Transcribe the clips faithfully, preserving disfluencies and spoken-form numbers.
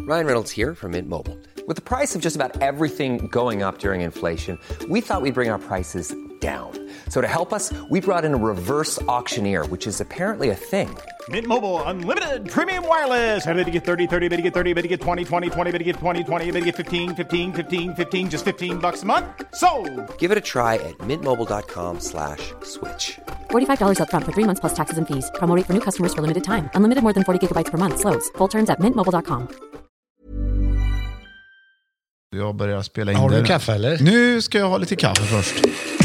Ryan Reynolds here from Mint Mobile. With the price of just about everything going up during inflation, we thought we'd bring our prices down. So to help us, we brought in a reverse auctioneer, which is apparently a thing. Mint Mobile Unlimited Premium Wireless. How to get thirty, thirty, how to get thirty, how to get twenty, twenty, twenty, how to get twenty, twenty, how to get fifteen, fifteen, fifteen, fifteen, just fifteen bucks a month? Sold! Give it a try at mintmobile.com slash switch. forty-five dollars up front for three months plus taxes and fees. Promo rate for new customers for limited time. Unlimited more than forty gigabytes per month. Slows full terms at mint mobile dot com. Jag börjar spela in. Har du det. kaffe eller? Nu ska jag ha lite kaffe först.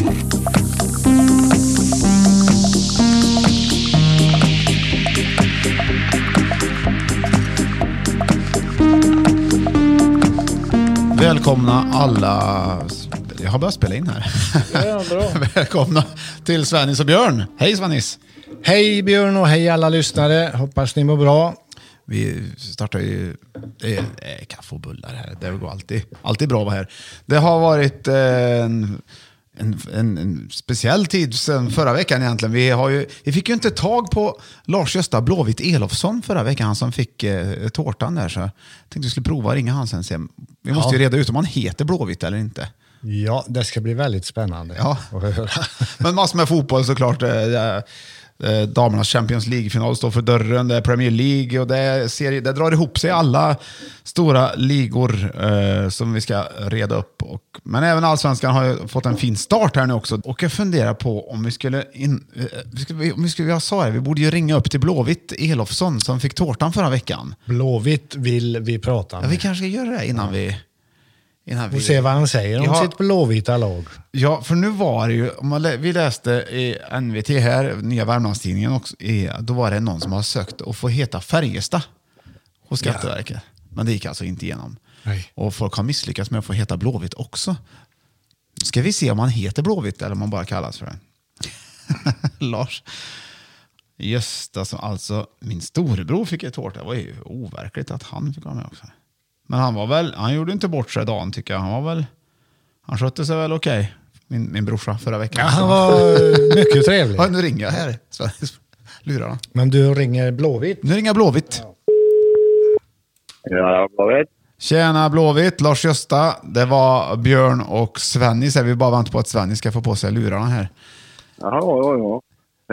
Välkomna alla. Jag har börjat spela in här. Ja, bra. Välkomna till Svennis och Björn. Hej Svennis. Hej Björn och hej alla lyssnare. Hoppas ni mår bra. Vi startar ju det är, det är kaffe och bullar här. Det går alltid, alltid bra att vara här. Det har varit eh, en, en, en, en speciell tid sedan förra veckan egentligen. Vi, har ju, vi fick ju inte tag på Lars-Gösta Blåvitt Elofsson förra veckan. Han som fick eh, tårtan där. Så jag tänkte vi skulle prova att ringa han sen. Se. Vi måste Ja. ju reda ut om han heter Blåvitt eller inte. Ja, det ska bli väldigt spännande Ja. att höra. Men massor med fotboll såklart. Eh, Eh, damernas Champions League-final står för dörren, det är Premier League och det, är serie, det drar ihop sig alla stora ligor eh, som vi ska reda upp. Och, men även Allsvenskan har ju fått en fin start här nu också. Och jag funderar på om vi skulle, in, eh, vi skulle, om vi skulle jag sa det, vi borde ju ringa upp till Blåvitt Elofsson som fick tårtan förra veckan. Blåvitt vill vi prata med. Ja, vi kanske ska göra det innan vi... Innan vi... Och se vad han säger om Ja. sitt blåvita lag. Ja, för nu var det ju, om man lä- vi läste i N V T här, Nya Värmlandstidningen också, i, då var det någon som har sökt att få heta Färjestad hos Skatteverket. Ja. Men det gick alltså inte igenom. Nej. Och folk har misslyckats med att få heta Blåvitt också. Ska vi se om man heter Blåvitt eller om man bara kallas för det. Lars. Just alltså, alltså, min storebror fick ett tårta. Det var ju overkligt att han fick vara med också. Men han var väl, han gjorde inte bort sig dagen tycker jag. Han var väl, han skötte sig väl okej. Okay. Min, min brorsa förra veckan. Ja, han var mycket trevlig. Ja, nu ringer jag här. Lurarna. Men du ringer Blåvitt? Nu ringer Blåvitt. Ja, Blåvitt. Tjena Blåvitt, Lars-Gösta. Det var Björn och Svennis. Vi bara väntar på att Svennis ska få på sig lurarna här. Jaha, ja, ja.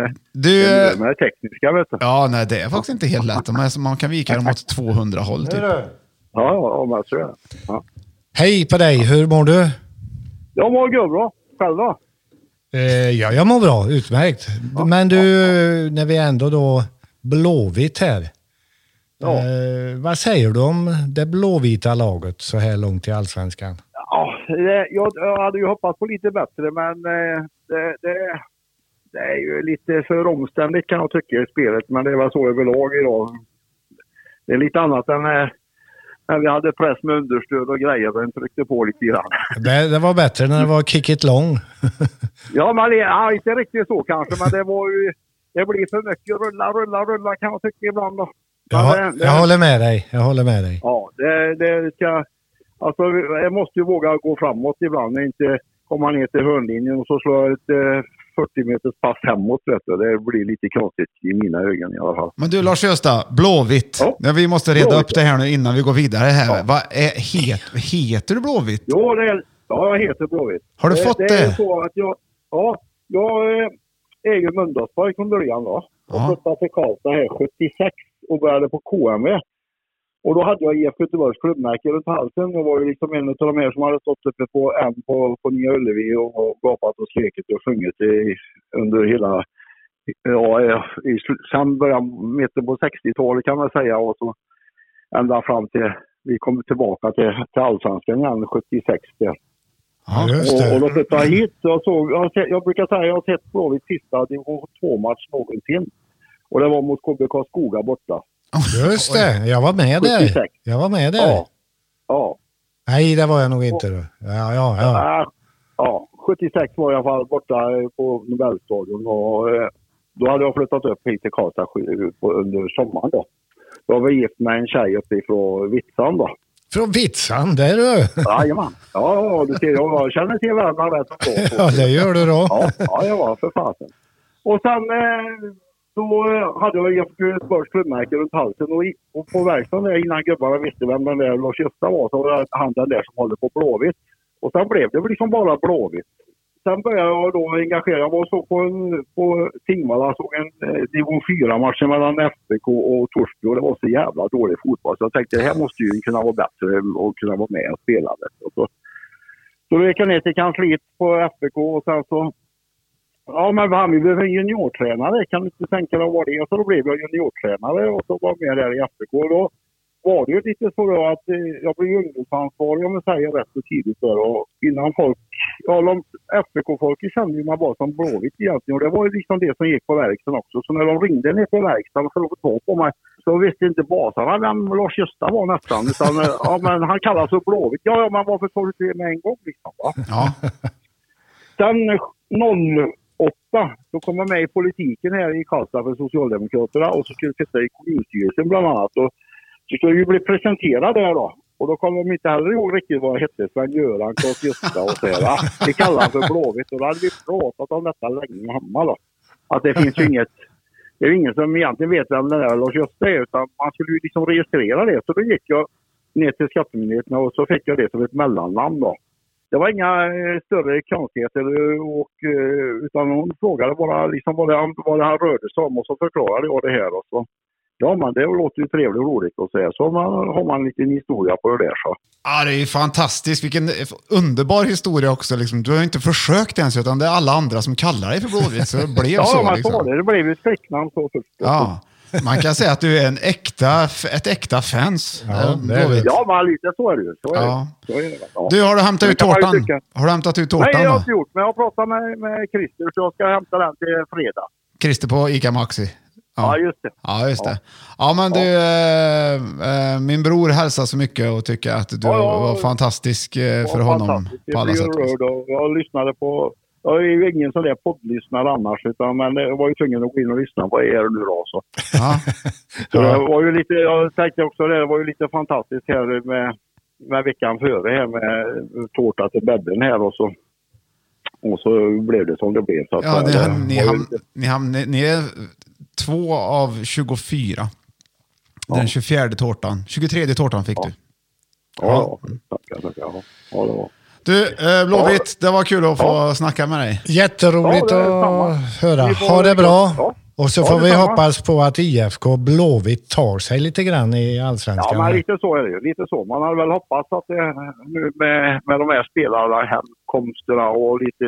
Du, det är med tekniska, vet du. ja, nej, det är faktiskt inte helt lätt. Man kan vika dem åt tvåhundra håll typ. Ja, ja, men så är det. Ja. Hej på dig, hur mår du? Jag mår bra. Själv då? Eh, ja, jag mår bra, utmärkt. Ja, Men du, ja. när vi ändå då Blåvitt här. Ja. Eh, vad säger du om det blåvita laget så här långt i Allsvenskan? Ja, det, jag, jag hade ju hoppats på lite bättre, men eh, det, det, det är ju lite för omständigt kan jag tycka i spelet. Men det var så överlag idag. Det är lite annat än eh, när vi hade press med understöd och grejer. Den tryckte på lite grann. Det, det var bättre när det var kick it long. Ja, men det, ja, inte riktigt så kanske, men det var ju... Det blir för mycket rulla, rulla, rulla kan jag tycka ibland då. Jag, det, jag håller med dig, jag håller med dig. Ja, det, det ska... Alltså, jag måste ju våga gå framåt ibland. Inte komma ner till hörnlinjen och så slå ett eh, fyrtio meters pass hemåt. Vet du. Det blir lite konstigt i mina ögon i alla fall. Men du Lars-Gösta, Blåvitt. Ja. Ja, vi måste reda Blåvitt. upp det här nu innan vi går vidare här. Ja. Vad är, het, heter du Blåvitt? Jo, det är, ja, jag heter Blåvitt. Har du det, fått det? det? är så att jag... Ja, jag eh, är ju Mölndalsborg från början då. Och Ja. flyttade till Karlstad här sjuttiosex och började på K M V. Och då hade jag I F Göteborgs klubbmärke runt halsen. Jag var ju liksom en av de här som hade stått uppe på en på, på Nya Ullevi och, och gapat och skrikit och sjungit i, under hela... Ja, i, sen början, mitten på sextiotalet kan man säga. Och så ända fram till... Vi kom tillbaka till, till Allsvenskan igen sjuttiosex. Där. Ja, just Och, och det. då flyttade jag hit. Jag, såg, jag, sett, jag brukar säga att jag har sett Blåvitt sista division två-match någonsin. Och det var mot K B K Skoga borta. Just det, jag var med där. sjuttiosex. Jag var med där. Ja. Ja. Nej, det var jag nog inte då. Ja, ja, ja. Äh, ja. sjuttiosex var jag i alla fall borta på Nobelstadion. Och eh, då hade jag flyttat upp hit till Karlstad under sommaren då. Då var jag gift med en tjej uppifrån Vitsan då. Från Vitsan, där du. Jajamän. Ja, du ser, jag känner till Värmland rätt så. Ja, det gör du då. Ja, ja, jag var för fasen. Och sen, eh, så hade jag ett Göteborgs klubbmärke runt halsen och, i, och på verkstaden där innan gubbarna visste vem den där Lars Gösta var, så var han den där som håller på Blåvitt. Och sen blev det liksom bara Blåvitt. Sen började jag då engagera. Jag var så på, en, på Tingvalla, såg en eh, nivå fyra match mellan F B K och Torsby, och det var så jävla dålig fotboll. Så jag tänkte, det här måste ju kunna vara bättre och kunna vara med och spela det. Och så, så då gick jag ner till kansliet på F B K och sen så, ja men han, vi behöver en juniortränare, kan du inte tänka dig vad det är? Så då blev jag juniortränare och så var jag med där i F B K. Och då var det ju lite så då att eh, jag blev ungdomsansvarig, om jag säger rätt så tidigt där, och innan folk, ja de F B K-folk kände ju mig bara som Blåvitt egentligen, och det var ju liksom det som gick på verkstaden också. Så när de ringde ner på verkstaden för att få ta på mig, så visste inte basarna vem Lars Gösta var nästan, utan ja men han kallas för Blåvitt. Ja, ja men varför tar du det med en gång liksom, va? Ja. Sen noll åtta, då kom jag med i politiken här i Karlstad för Socialdemokraterna, och så skulle jag sitta i kommunstyrelsen bland annat, och så skulle ju bli presenterad där då. Och då kom de inte heller ihåg riktigt vad jag hette, Sven-Göran, Claes Gösta och så här. Det kallar han för Blåvitt, och då hade vi pratat om detta länge hemma då. Att det finns ju inget, det är ingen som egentligen vet vem den där Lars Gösta är, utan man skulle ju liksom registrera det. Så då gick jag ner till skattemyndigheterna och så fick jag det som ett mellannamn då. Det var inga eh, större konstigheter, och, eh, utan hon frågade bara liksom vad, det, vad det här rörde sig om, och så förklarade jag det här och så. Ja, men det låter ju trevligt och roligt att säga. Så man, har man en liten historia på det där så. Ja, det är ju fantastiskt. Vilken underbar historia också. Liksom. Du har ju inte försökt ens, utan det är alla andra som kallar dig för Blåvitt. Så det blev ja, så. Ja, men liksom. så var det. Det blev ju ett fläcknamn så först. Ja, man kan säga att du är en äkta, ett äkta fans. Ja, det är det. Ja, men lite så är det ju. Så är Ja. det. Så är det. Ja. Du, har du hämtat ut tårtan? Har du hämtat ut tårtan? Nej, jag har då? inte gjort. Men jag har pratat med, med Christer, så jag ska hämta den till fredag. Christer på Ica Maxi. Ja, just det. Ja, just det. Ja, men du, äh, äh, min bror hälsar så mycket och tycker att du ja, ja, var fantastisk äh, för honom på alla sätt. Jag, jag lyssnade på, jag är ju ingen sån där poddlyssnare annars, utan men jag var ju tvungen att gå in och lyssna. Vad är det nu då? Så, ja. så det var ju lite, jag tänkte också det, det var ju lite fantastiskt här med, med veckan före här med tårta till bädden här, och så och så blev det som det blev. Så att, ja, det, det, ni, ham, ni, ham, ni, ni är två av tjugofyra. Ja. Den tjugofjärde tårtan. tjugotredje tårtan fick ja. du. Ja, ja. tackar, tackar. Ja, ja det var. Du, eh, Blåvitt, ja. Det var kul att få ja. snacka med dig. Jätteroligt ja, att höra. Ha det bra. Ja. Och så ja, får vi samma. hoppas på att I F K Blåvitt tar sig lite grann i Allsvenskan. Ja, men lite så är det ju. Lite så. Man har väl hoppats att det, nu med, med de här spelarna, hemkomsterna och lite,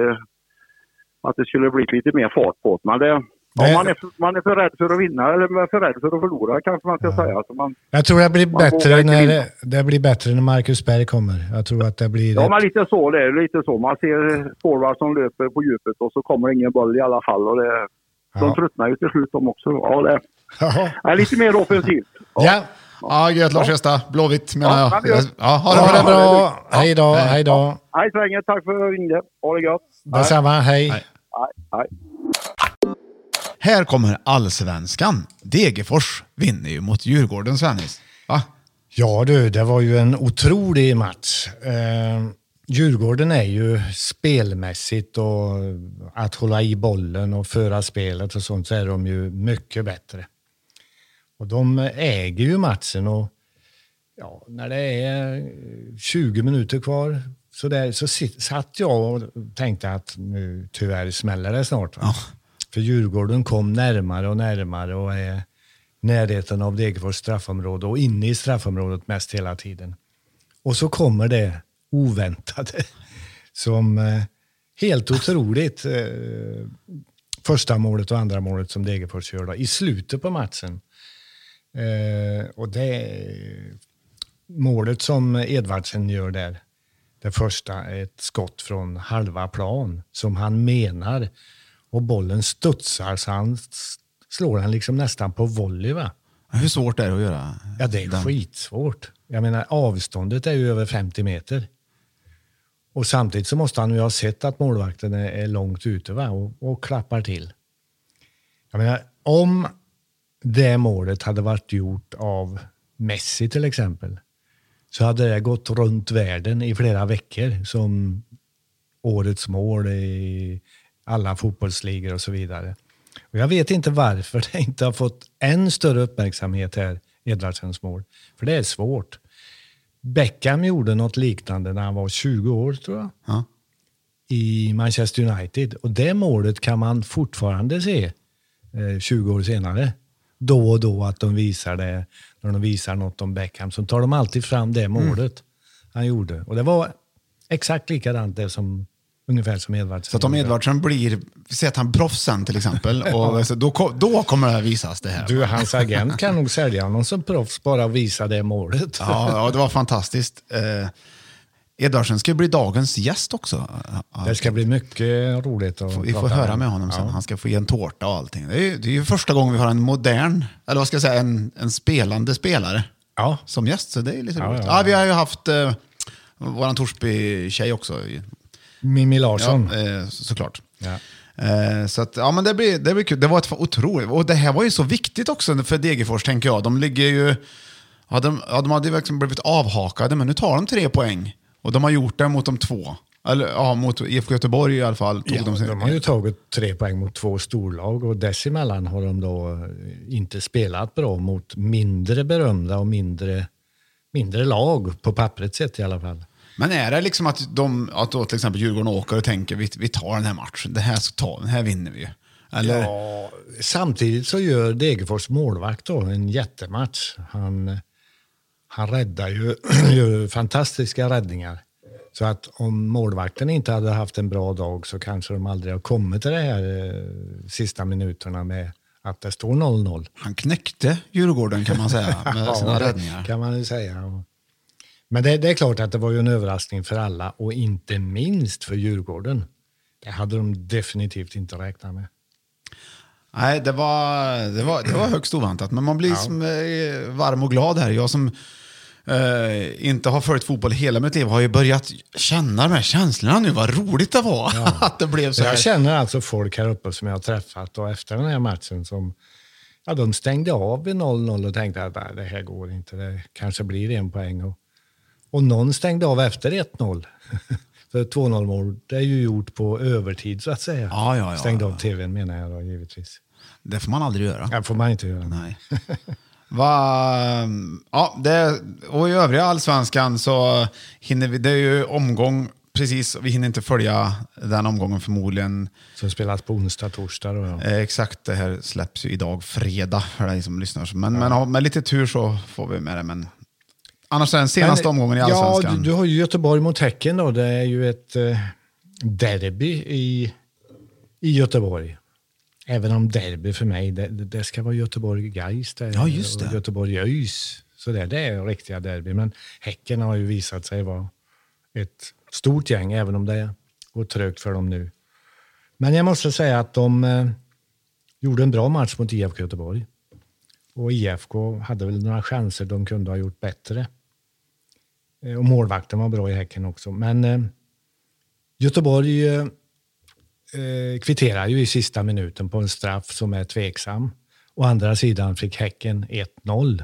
att det skulle bli lite mer fart på det. Men det... Ja, man, är för, man är för rädd för att vinna, eller för rädd för att förlora, kanske man ska ja. säga. Alltså man, jag tror det blir bättre när det, det blir bättre när Marcus Berg kommer. Jag tror att det blir... Ja, men lite så. Det är lite så. Man ser forward som löper på djupet och så kommer ingen boll i alla fall. Och det, ja. De tröttnar ju till slut de också. Ja, det är lite mer offensivt. Ja. Ja. Ja, gött Lars Gösta. Blåvitt menar jag. Ja, ja, ha det, ha det bra. Hej då, hej då. Hej Svänge, tack för att du ringde. Ha det gott. Detsamma, hej. Hej, hej. Här kommer Allsvenskan. Degerfors vinner ju mot Djurgården, Svennis. Va? Ja du, det var ju en otrolig match. Eh, Djurgården är ju spelmässigt och att hålla i bollen och föra spelet och sånt, så är de ju mycket bättre. Och de äger ju matchen, och ja, när det är tjugo minuter kvar så, där, så satt jag och tänkte att nu tyvärr smäller det snart. Va? Ja. För Djurgården kom närmare och närmare och är närheten av Degerfors straffområde och inne i straffområdet mest hela tiden. Och så kommer det oväntade som eh, helt otroligt eh, första målet och andra målet som Degerfors gör då, i slutet på matchen. Eh, och det målet som Edvardsen gör där, det första, ett skott från halva plan som han menar, och bollen studsar så han slår den liksom nästan på volley, va? Hur svårt är det att göra? Ja, det är den? skitsvårt. Jag menar, avståndet är ju över femtio meter. Och samtidigt så måste han ju ha sett att målvakten är långt ute, va? Och, och klappar till. Jag menar, om det målet hade varit gjort av Messi till exempel, så hade det gått runt världen i flera veckor som årets mål i alla fotbollsligor och så vidare. Och jag vet inte varför det inte har fått än större uppmärksamhet här, Edvardsens mål. För det är svårt. Beckham gjorde något liknande när han var tjugo år, tror jag. Ja. I Manchester United. Och det målet kan man fortfarande se eh, tjugo år senare. Då och då att de visar det. När de visar något om Beckham så tar de alltid fram det målet mm. han gjorde. Och det var exakt likadant det som ungefär som Edvardsen. Så att om Edvardsen blir, säg att han proffsen till exempel, och så, då, då kommer det här visas det här. Du, hans agent kan nog sälja honom som proffs, bara visa det målet. Ja, ja det var fantastiskt. Eh, Edvardsen ska bli dagens gäst också. Det ska bli mycket roligt att Vi får höra med honom sen. Ja. Han ska få ge en tårta och allting. Det är ju, det är ju första gången vi har en modern, eller vad ska jag säga, en, en spelande spelare ja. som gäst. Så det är lite ja, roligt. Ja, ja. Ja, vi har ju haft eh, våran Torsby-tjej också. Mimmi Larsson. Ja, eh, så, såklart. Ja. Eh, så att, ja men det blir, det blir kul. Det var ett otroligt, och det här var ju så viktigt också för Degerfors, tänker jag. De ligger ju, ja, de, ja, de hade ju liksom blivit avhakade, men nu tar de tre poäng. Och de har gjort det mot de två. Eller ja, mot I F K Göteborg i alla fall. Tog ja, de, de har ju tagit tre poäng mot två storlag, och dessemellan har de då inte spelat bra mot mindre berömda och mindre, mindre lag på pappret sett i alla fall. Men är det liksom att de, att då till exempel Djurgården åker och tänker vi, vi tar den här matchen, det här ska ta, den här vinner vi. Eller? Ja, samtidigt så gör Degerfors målvakt då en jättematch. Han, han räddar ju gör fantastiska räddningar. Så att om målvakten inte hade haft en bra dag så kanske de aldrig har kommit till det här eh, sista minuterna med att det står noll noll. Han knäckte Djurgården kan man säga med sina ja, räddningar. Kan man ju säga. Men det, det är klart att det var ju en överraskning för alla, och inte minst för Djurgården. Det hade de definitivt inte räknat med. Nej, det var, det var, det var högst oväntat. Men man blir ja. som, eh, varm och glad här. Jag som eh, inte har följt fotboll hela mitt liv har ju börjat känna de här känslorna nu. Vad roligt det var ja. att det blev så här. Jag känner alltså folk här uppe som jag har träffat, och efter den här matchen som ja, de stängde av vid noll noll och tänkte att nej, det här går inte. Det kanske blir en poäng. Och, och någon stängde av efter ett noll. För två noll mål, det är ju gjort på övertid så att säga. Ja, ja, ja, Stängde ja. av tvn menar jag då, givetvis. Det får man aldrig göra. Det får man inte göra. Nej. Va, ja, det, och i övriga allsvenskan så hinner vi, det är ju omgång, precis, vi hinner inte följa den omgången förmodligen. Som spelas på onsdag, torsdag då, ja. Eh, exakt, det här släpps ju idag fredag för dig som lyssnar. Men, ja. men med lite tur så får vi med det, men annars är den senaste men, omgången i allsvenskan. Ja, du, du har ju Göteborg mot Häcken då. Det är ju ett eh, derby i, i Göteborg. Även om derby för mig, det, det ska vara Göteborg-Gais. Ja, just det. Göteborg-Öis. Så det, det är riktiga derby. Men Häcken har ju visat sig vara ett stort gäng, även om det går trögt för dem nu. Men jag måste säga att de eh, gjorde en bra match mot I F K Göteborg. Och I F K hade väl några chanser de kunde ha gjort bättre. Eh, och målvakten var bra i Häcken också. Men eh, Göteborg eh, kvitterar ju i sista minuten på en straff som är tveksam. Å andra sidan fick Häcken ett noll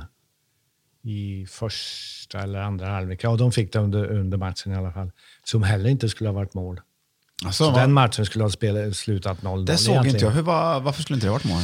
i första eller andra halvlek. Ja, de fick det under, under matchen i alla fall. Som heller inte skulle ha varit mål. Alltså, så var... den matchen skulle ha spelat, slutat noll noll. Det såg egentligen. Inte jag. Hur var, varför skulle inte det ha varit mål?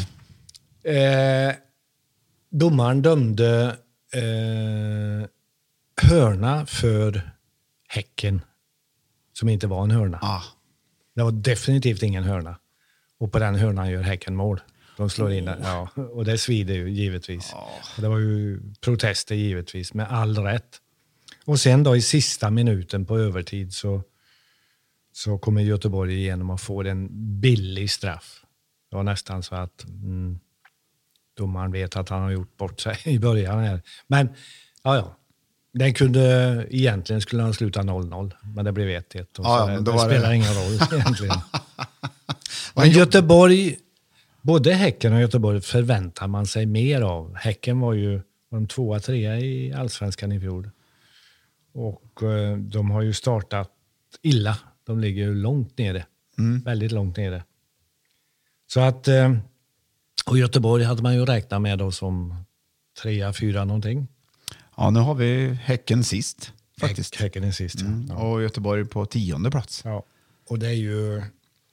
Eh, domaren dömde eh, hörna för Häcken som inte var en hörna. Ah. Det var definitivt ingen hörna. Och på den hörnan gör Häcken mål. De slår in den. Ja, och det svider ju givetvis. Oh. Det var ju protester givetvis med all rätt. Och sen då i sista minuten på övertid så, så kommer Göteborg igenom och får en billig straff. Det var nästan så att mm, domaren vet att han har gjort bort sig i början här. Men ja, ja. Den kunde egentligen skulle han sluta noll noll, men det blev ett ett. Och ja, så det, det spelar det. Ingen roll egentligen. Men Göteborg, både Häcken och Göteborg förväntar man sig mer av. Häcken var ju var de tvåa, trea i allsvenskan i fjol. Och eh, de har ju startat illa. De ligger ju långt nere. Mm. Väldigt långt nere. Så att, eh, och Göteborg hade man ju räknat med då som trea, fyra någonting. Ja, nu har vi Häcken sist faktiskt. Häcken är sist, mm. ja. Och Göteborg på tionde plats. Ja, och det är ju det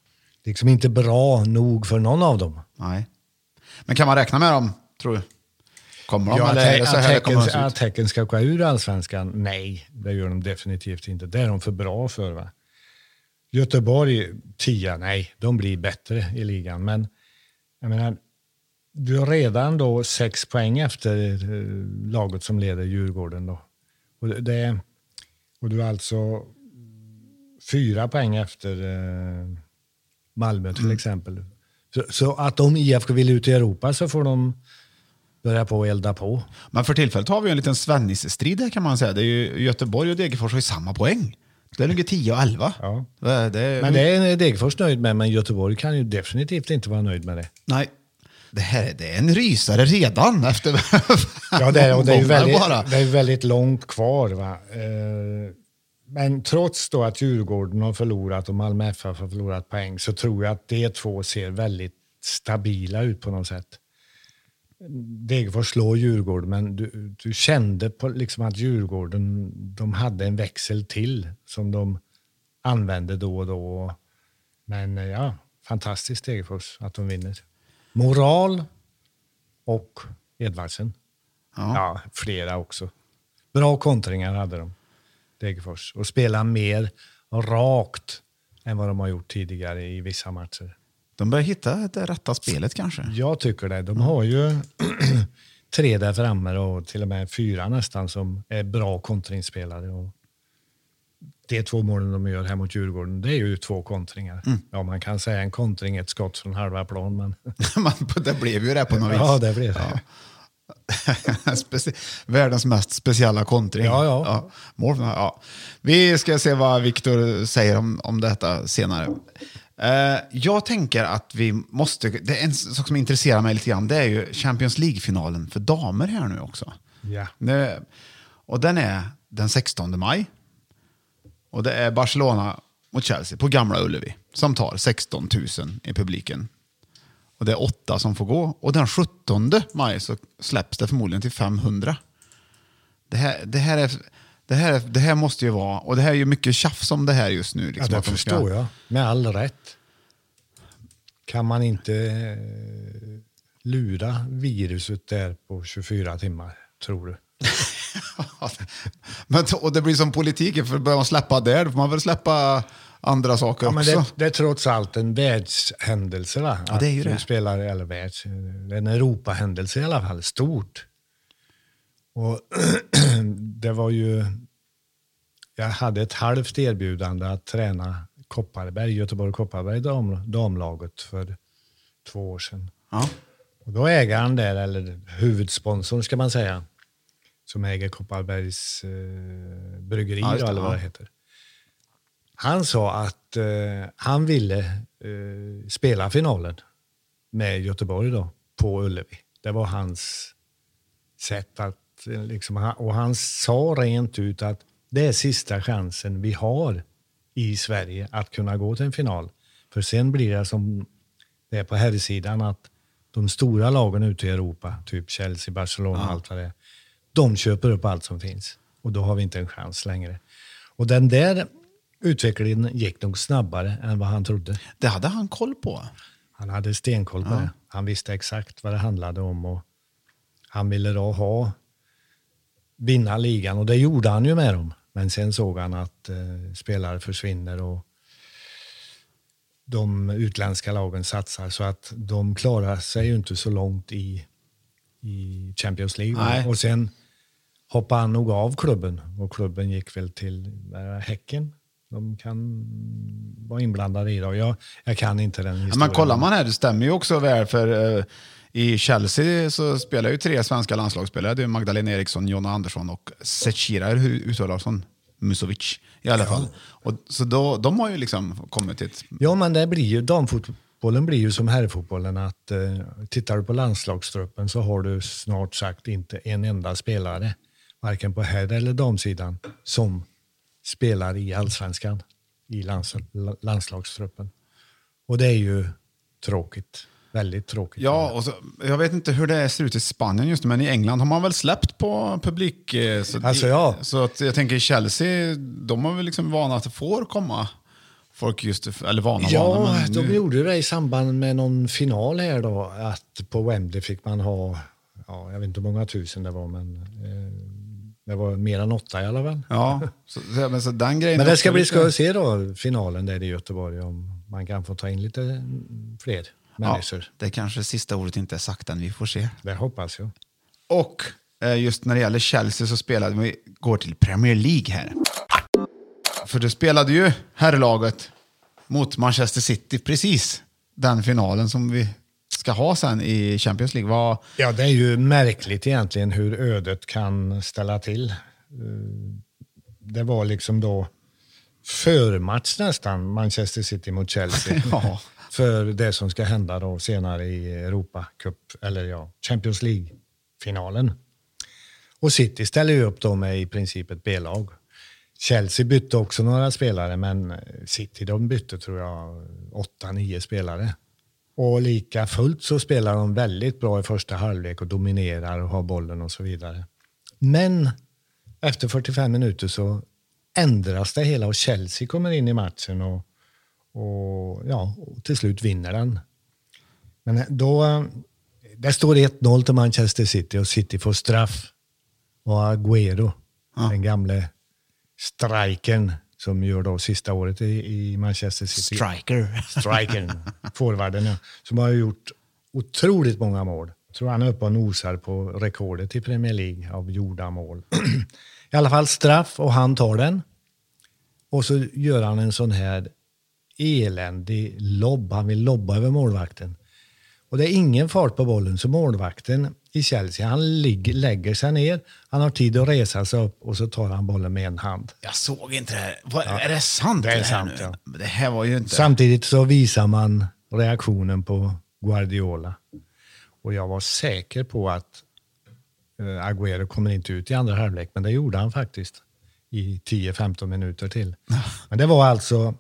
liksom inte bra nog för någon av dem. Nej. Men kan man räkna med dem, tror du? Kommer de? Ja, eller att, är det så här det kommer att, att se ut? att Häcken ska gå ur Allsvenskan? Nej, det gör de definitivt inte. Det är de för bra för, va? Göteborg, tia, nej, de blir bättre i ligan. Men jag menar, du har redan då sex poäng efter laget som leder Djurgården då. Och, det, och du har alltså fyra poäng efter eh, Malmö till mm. exempel. Så, så att om I F K vill ut i Europa så får de börja på och elda på. Men för tillfället har vi en liten Svennis-strid här kan man säga. Det är ju Göteborg och Degerfors har ju samma poäng. Det ligger tio och elva. Ja. Det, det är... Men det är Degerfors nöjd med, men Göteborg kan ju definitivt inte vara nöjd med det. Nej. Det här det är en rysare redan efter ja, det är, och det är ju väldigt, det är väldigt långt kvar. Va? Eh, men trots då att Djurgården har förlorat och Malmö F F har förlorat poäng så tror jag att de två ser väldigt stabila ut på något sätt. Degerfors slår Djurgården, men du, du kände på liksom att Djurgården de hade en växel till som de använde då och då. Men ja, fantastiskt Degerfors att de vinner. Moral och Edvardsen. Ja. ja, flera också. Bra kontringar hade de, Degerfors. Och spela mer rakt än vad de har gjort tidigare i vissa matcher. De börjar hitta det rätta spelet kanske. Jag tycker det. De har ju tre där framme och till och med fyra nästan som är bra kontringsspelare. Och de två målen de gör här mot Djurgården, det är ju två kontringar. Mm. Ja, man kan säga en kontring, ett skott från halva plan. Men det blev ju det på något vis. Ja, det blev det. Ja. Speci- världens mest speciella kontring. Ja, ja. Ja. Mål, ja. Vi ska se vad Viktor säger om, om detta senare. Uh, jag tänker att vi måste... Det är en sak som intresserar mig lite grann. Det är ju Champions League-finalen för damer här nu också. Ja. Det, och den är den sextonde maj. Och det är Barcelona mot Chelsea på Gamla Ullevi som tar sexton tusen i publiken. Och det är åtta som får gå. Och den sjuttonde maj så släpps det förmodligen till femhundra. Det här, det här, är, det här, det här måste ju vara... Och det här är ju mycket tjafs om det här just nu. Liksom, ja, det att de förstår ska... jag. Med all rätt. Kan man inte eh, lura viruset där på tjugofyra timmar, tror du? Men, och det blir som politiken, för börjar man släppa där, då får man väl släppa andra saker ja, men också. det, det är trots allt en världshändelse, va? Ja, det är ju det. Du spelar, eller världs, en Europahändelse i alla fall, stort. Och det var ju... Jag hade ett halvt erbjudande att träna Kopparberg, Göteborg Kopparberg dam, damlaget för två år sedan. Ja. Och då äger han där, eller huvudsponsorn ska man säga, som äger Kopparbergs eh, bryggeri, ja, eller vad det heter. Han sa att eh, han ville eh, spela finalen med Göteborg då, på Ullevi. Det var hans sätt att, liksom, och han sa rent ut att det är sista chansen vi har i Sverige att kunna gå till en final. För sen blir det som det är på herrsidan, att de stora lagen ute i Europa, typ Chelsea, Barcelona, ja. allt vad det är, de köper upp allt som finns. Och då har vi inte en chans längre. Och den där utvecklingen gick nog snabbare än vad han trodde. Det hade han koll på. Han hade stenkoll på ja. det. Han visste exakt vad det handlade om. Och han ville då ha vinna ligan. Och det gjorde han ju med dem. Men sen såg han att eh, spelare försvinner och de utländska lagen satsar. Så att de klarar sig ju inte så långt i, i Champions League. Nej. Och sen hoppade han nog av klubben. Och klubben gick väl till äh, Häcken. De kan vara inblandade i det. Jag, jag kan inte den historien. Ja, men kollar man här, det stämmer ju också väl för... Uh... I Chelsea så spelar ju tre svenska landslagsspelare. Det är Magdalena Eriksson, Jonna Andersson och Zecira Utolarsson, Musovic i alla fall. Ja. Och, så då, de har ju liksom kommit till ett... Ja, men det blir ju, damfotbollen blir ju som herrfotbollen. Att, eh, tittar du på landslagstruppen så har du snart sagt inte en enda spelare, varken på herr- eller damsidan, som spelar i allsvenskan, i lands, landslagstruppen. Och det är ju tråkigt. Väldigt tråkigt. Ja, och så, jag vet inte hur det ser ut i Spanien just nu, men i England har man väl släppt på publik. Så, alltså, ja. så att jag tänker i Chelsea, de har väl liksom vana att det får komma folk just, eller vana Ja, vana. Men de nu, gjorde det i samband med någon final här då. Att på Wembley fick man ha, ja, jag vet inte hur många tusen det var, men eh, det var mer än åtta i alla fall. ja, så, så, men, så den grejen Men det också ska bli lite- skoj att se då, finalen där i Göteborg, om man kan få ta in lite fler Ja, människor. det kanske sista ordet inte är sagt än, vi får se. Det hoppas jag. Och eh, just när det gäller Chelsea så spelade vi, går till Premier League här. För det spelade ju herrlaget mot Manchester City, precis den finalen som vi ska ha sen i Champions League. Vad, Ja, det är ju märkligt egentligen hur ödet kan ställa till. Eh, Det var liksom då förmatch nästan, Manchester City mot Chelsea. Ja. För det som ska hända då senare i Europa Cup, eller ja, Champions League-finalen. Och City ställer ju upp då med i princip ett B-lag. Chelsea bytte också några spelare, men City de bytte tror jag åtta, nio spelare. Och lika fullt så spelar de väldigt bra i första halvlek och dominerar och har bollen och så vidare. Men efter fyrtiofem minuter så ändras det hela och Chelsea kommer in i matchen och, och, ja, och till slut vinner den. Men då, det står ett noll till Manchester City och City får straff. Och Agüero, Ja. den gamle strikern som gör då sista året i, i Manchester City. striker. Strikern, forwarden, ja, som har gjort otroligt många mål. Jag tror han är uppe och nosar på rekordet i Premier League av gjorda mål. I alla fall straff och han tar den. Och så gör han en sån här eländig lobb. Han vill lobba över målvakten. Och det är ingen fart på bollen, så målvakten i Chelsea, han ligger, lägger sig ner. Han har tid att resa sig upp och så tar han bollen med en hand. Jag såg inte det här. Vad, Är det sant? Det är här sant, nu? ja. Det här var ju inte... Samtidigt så visar man reaktionen på Guardiola. Och jag var säker på att uh, Agüero kommer inte ut i andra halvlek, men det gjorde han faktiskt i tio femton minuter till. Men det var alltså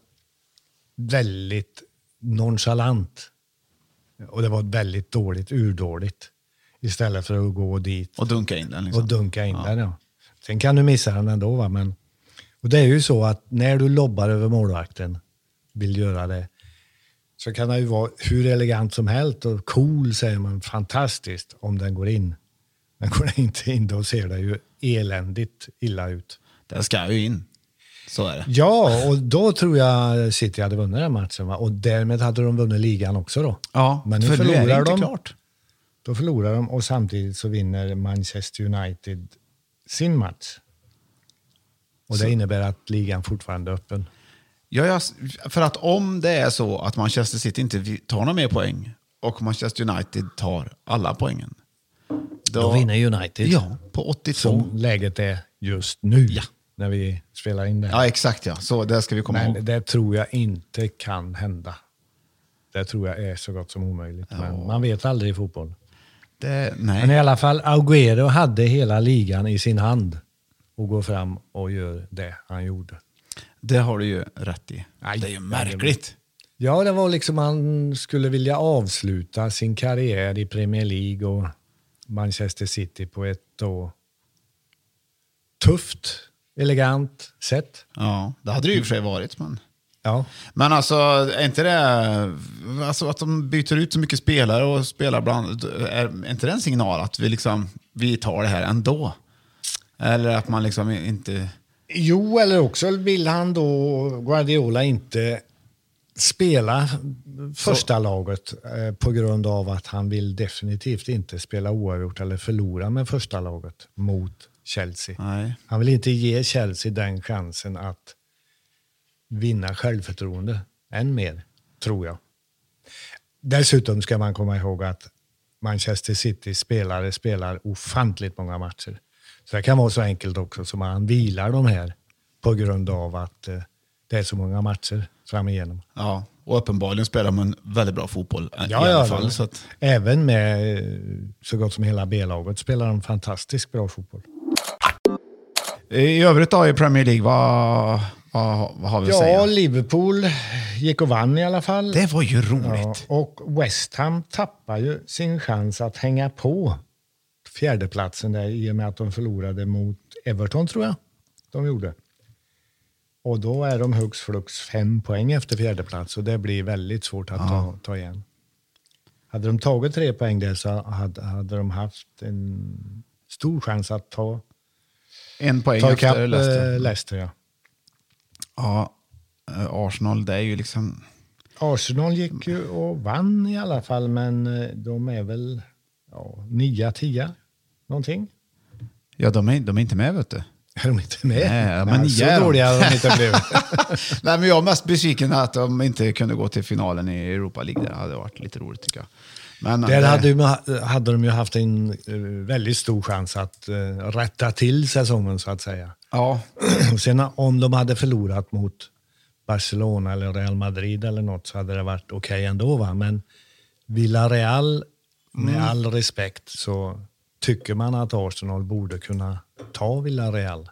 väldigt nonchalant. Och det var väldigt dåligt, urdåligt. Istället för att gå dit Och dunka in den liksom. och dunka in den. Ja. Sen kan du missa den ändå. Va? Men, och det är ju så att när du lobbar över målvakten, vill göra det, så kan det ju vara hur elegant som helst och cool, säger man, fantastiskt om den går in. Men går den inte in, då ser det ju eländigt illa ut. Den ska ju in. Så är det. Ja, och då tror jag City hade vunnit den matchen. Va? Och därmed hade de vunnit ligan också då. Ja, Men nu för nu är det förlorar inte de. klart. Då förlorar de och samtidigt så vinner Manchester United sin match. Och det Så- innebär att ligan fortfarande är öppen. Ja, ja, för att om det är så att Manchester City inte tar några mer poäng och Manchester United tar alla poängen. Då vinner United. Ja, på åttiotvå. Som läget är just nu. Ja. När vi spelar in det. Ja, exakt ja. Så det ska vi komma ihåg. Men det tror jag inte kan hända. Det tror jag är så gott som omöjligt. Men man vet aldrig i fotboll. Det, nej. Men i alla fall, Agüero hade hela ligan i sin hand. Och går fram och gör det han gjorde. Det har du ju rätt i. Aj, det är ju märkligt. Ja, det var liksom han skulle vilja avsluta sin karriär i Premier League och Manchester City på ett då tufft, elegant sätt. Ja, det hade det ju i och för sig varit. Men, Ja, men alltså, är inte det... Alltså att de byter ut så mycket spelare och spelar bland... Är inte det en signal att vi liksom... Vi tar det här ändå? Eller att man liksom inte... jo, eller också vill han då, Guardiola, inte spela första laget eh, på grund av att han vill definitivt inte spela oavgjort eller förlora med första laget mot Chelsea. Nej. Han vill inte ge Chelsea den chansen att vinna självförtroende än mer, tror jag. Dessutom ska man komma ihåg att Manchester City spelare spelar ofantligt många matcher. Så det kan vara så enkelt också som man vilar de här på grund av att eh, det är så många matcher fram igenom. Ja, och uppenbarligen spelar man väldigt bra fotboll i Ja, alla ja, fall. de- Så att, Även med eh, så gott som hela B-laget spelar de fantastiskt bra fotboll. I övrigt då i Premier League, vad, vad, vad har vi att Ja, säga? Liverpool gick och vann i alla fall. Det var ju roligt. Ja, och West Ham tappar ju sin chans att hänga på fjärdeplatsen där i och med att de förlorade mot Everton, tror jag de gjorde. Och då är de hux flux fem poäng efter fjärde plats och det blir väldigt svårt att ja. ta, ta igen. Hade de tagit tre poäng där så hade, hade de haft en stor chans att ta en poäng ta efter kapp, Leicester. Leicester ja. Ja, Arsenal, det är ju liksom... Arsenal gick ju och vann i alla fall, men de är väl ja, nio, tio någonting. Ja, de är, de är inte med, vet du. Är de inte med? Nej, men Nej, så dåliga har de inte blivit. Nej, men jag är mest besviken att de inte kunde gå till finalen i Europa League. Det hade varit lite roligt, tycker jag. Men, Där hade, ju, hade de ju haft en uh, väldigt stor chans att uh, rätta till säsongen, så att säga. Ja. Sen om de hade förlorat mot Barcelona eller Real Madrid eller något så hade det varit okej okay ändå, va? Men Villarreal, med mm. all respekt, så tycker man att Arsenal borde kunna ta Villarreal.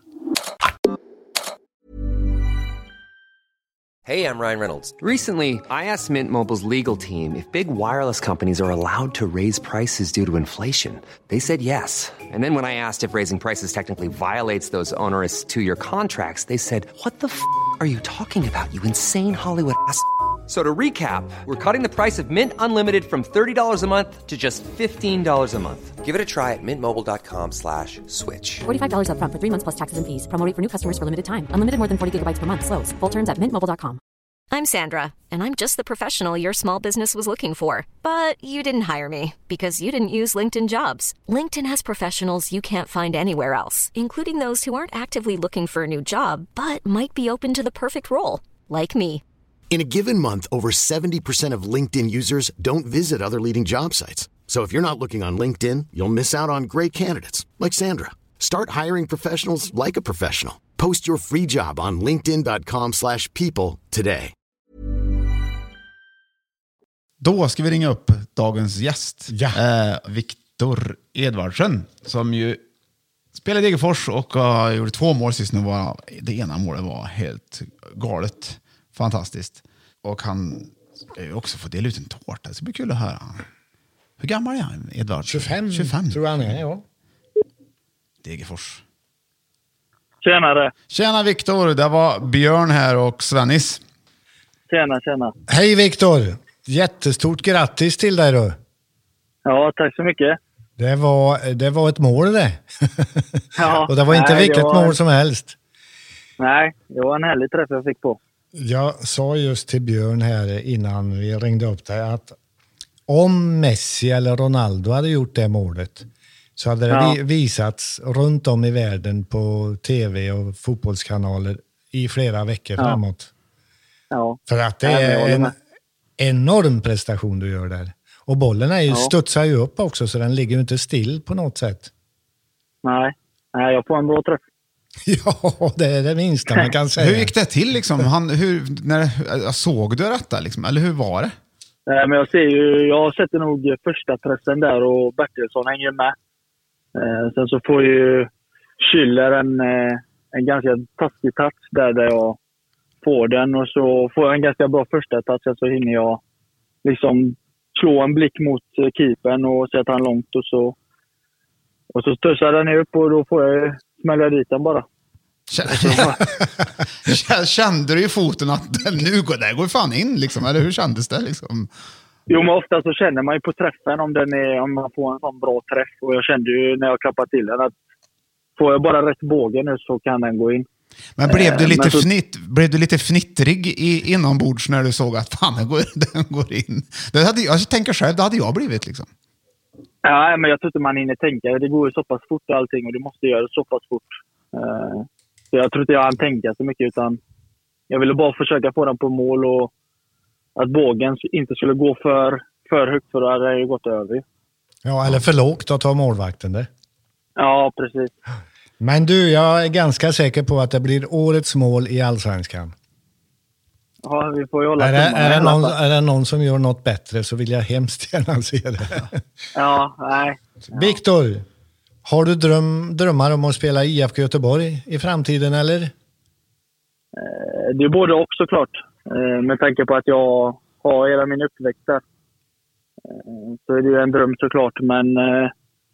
Hey, I'm Ryan Reynolds. Recently, I asked Mint Mobile's legal team if big wireless companies are allowed to raise prices due to inflation. They said yes. And then when I asked if raising prices technically violates those onerous two-year contracts, they said, what the f*** are you talking about, you insane Hollywood ass f- So to recap, we're cutting the price of Mint Unlimited from thirty dollars a month to just fifteen dollars a month. Give it a try at mintmobile.com slash switch. forty-five dollars up front for three months plus taxes and fees. Promo rate for new customers for limited time. Unlimited more than forty gigabytes per month. Slows full terms at mint mobile dot com. I'm Sandra, and I'm just the professional your small business was looking for. But you didn't hire me because you didn't use LinkedIn Jobs. LinkedIn has professionals you can't find anywhere else, including those who aren't actively looking for a new job, but might be open to the perfect role, like me. In a given month, over seventy percent of LinkedIn users don't visit other leading job sites. So if you're not looking on LinkedIn, you'll miss out on great candidates like Sandra. Start hiring professionals like a professional. Post your free job on linkedin dot com slash people today. Då ska vi ringa upp dagens gäst, ja. eh, Viktor Edvardsen, som ju spelade i Degerfors och uh, gjorde två mål sist nu. Var, det ena målet var helt galet. Fantastiskt. Och han ska ju också få dela ut en tårta. Det ska bli kul att höra. Hur gammal är han, Edvard? tjugofem, tjugofem tror jag han är, ja. Degerfors. Tjenare. Tjena Viktor, det var Björn här och Svennis. Tjena, tjena. Hej Viktor. Jättestort grattis till dig då. Ja, tack så mycket. Det var, det var ett mål det. Ja, och det var inte nej, vilket var... mål som helst. Nej, det var en härlig träff jag fick på. Jag sa just till Björn här innan vi ringde upp dig att om Messi eller Ronaldo hade gjort det målet så hade det ja. visats runt om i världen på tv och fotbollskanaler i flera veckor ja. framåt. Ja. För att det är en enorm prestation du gör där. Och bollen är ju, ja. studsar ju upp också, så den ligger ju inte still på något sätt. Nej, Nej jag får en bra träff. Ja, det är det minsta man kan säga. Hur gick det till liksom? Han, hur, när, såg du detta liksom? Eller hur var det? Nej, men jag ser ju, jag sätter nog första pressen där och Bertilsson hänger med. Eh, sen så får ju Schüller en, eh, en ganska taskig touch där, där jag får den. Och så får jag en ganska bra första touch, så hinner jag liksom slå en blick mot keepern och sätta han långt. Och så, och så studsar den upp och då får jag smälla dit den bara. Kände du i foten att nu går det går fan in liksom, eller hur kändes det liksom? Jo, men ofta så känner man ju på träffen om den är, om man får en sån bra träff, och jag kände ju när jag klappade till den att får jag bara rätt båge nu så kan den gå in. Men blev du lite, så... fnitt, blev du lite fnittrig i, inombords när du såg att fan den går, den går in? Det hade, jag tänker själv, det hade jag blivit liksom. Ja, men jag tror inte man hinner tänka. Det går ju så pass fort och allting, och du måste göra det så pass fort. Uh, så jag tror inte jag hann tänka så mycket, utan jag ville bara försöka få den på mål och att bågen inte skulle gå för, för högt, för då hade det ju gått över. Ja, eller för lågt att ta målvakten det. Ja, precis. Men du, jag är ganska säker på att det blir årets mål i Allsvenskan. Ja, vi får ju hålla är det, är, det någon, är det någon som gör något bättre så vill jag hemskt gärna se det. Ja, nej. Ja. Viktor, har du dröm, drömmar om att spela i I F K Göteborg i framtiden, eller? Det är både och såklart. Med tanke på att jag har hela min uppväxt där. Så är det ju en dröm såklart, men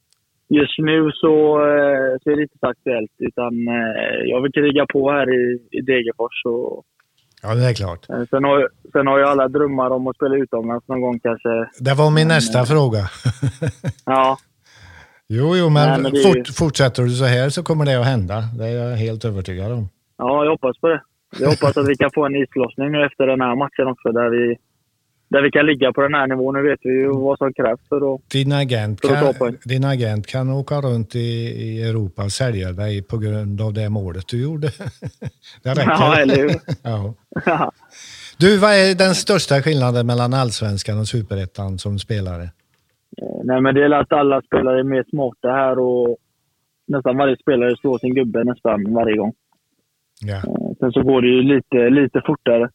just nu så, eh, så är det inte så aktuellt. Utan eh, jag vill kriga på här i, i Degerfors. Och, ja, det är klart. eh, sen, har, sen har jag alla drömmar om att spela utomlands någon gång kanske. Det var min men, nästa eh, fråga. Ja. Jo, jo, men, Nej, men det... fort, fortsätter du så här så kommer det att hända. Det är jag helt övertygad om. Ja, jag hoppas på det. Jag hoppas att vi kan få en islossning nu efter den här matchen också. Där vi, där vi kan ligga på den här nivån. Nu vet vi ju vad som krävs för att, din agent för att kan, din agent kan åka runt i, i Europa och sälja dig på grund av det målet du gjorde. Det räcker. Ja, eller hur? Ja. Du, vad är den största skillnaden mellan Allsvenskan och Superettan som spelare? Nej, men det är att alla spelare är mer smarta här och nästan varje spelare slår sin gubbe nästan varje gång. Ja. Sen så går det ju lite, lite fortare.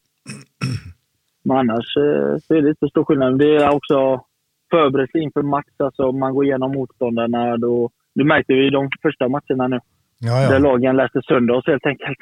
Men annars så är det inte stor skillnad. Det är också förberedelse inför match. Alltså man går igenom motståndarna. Då, det märkte vi i de första matcherna nu. Ja, ja. Där lagen läste sönder oss helt enkelt.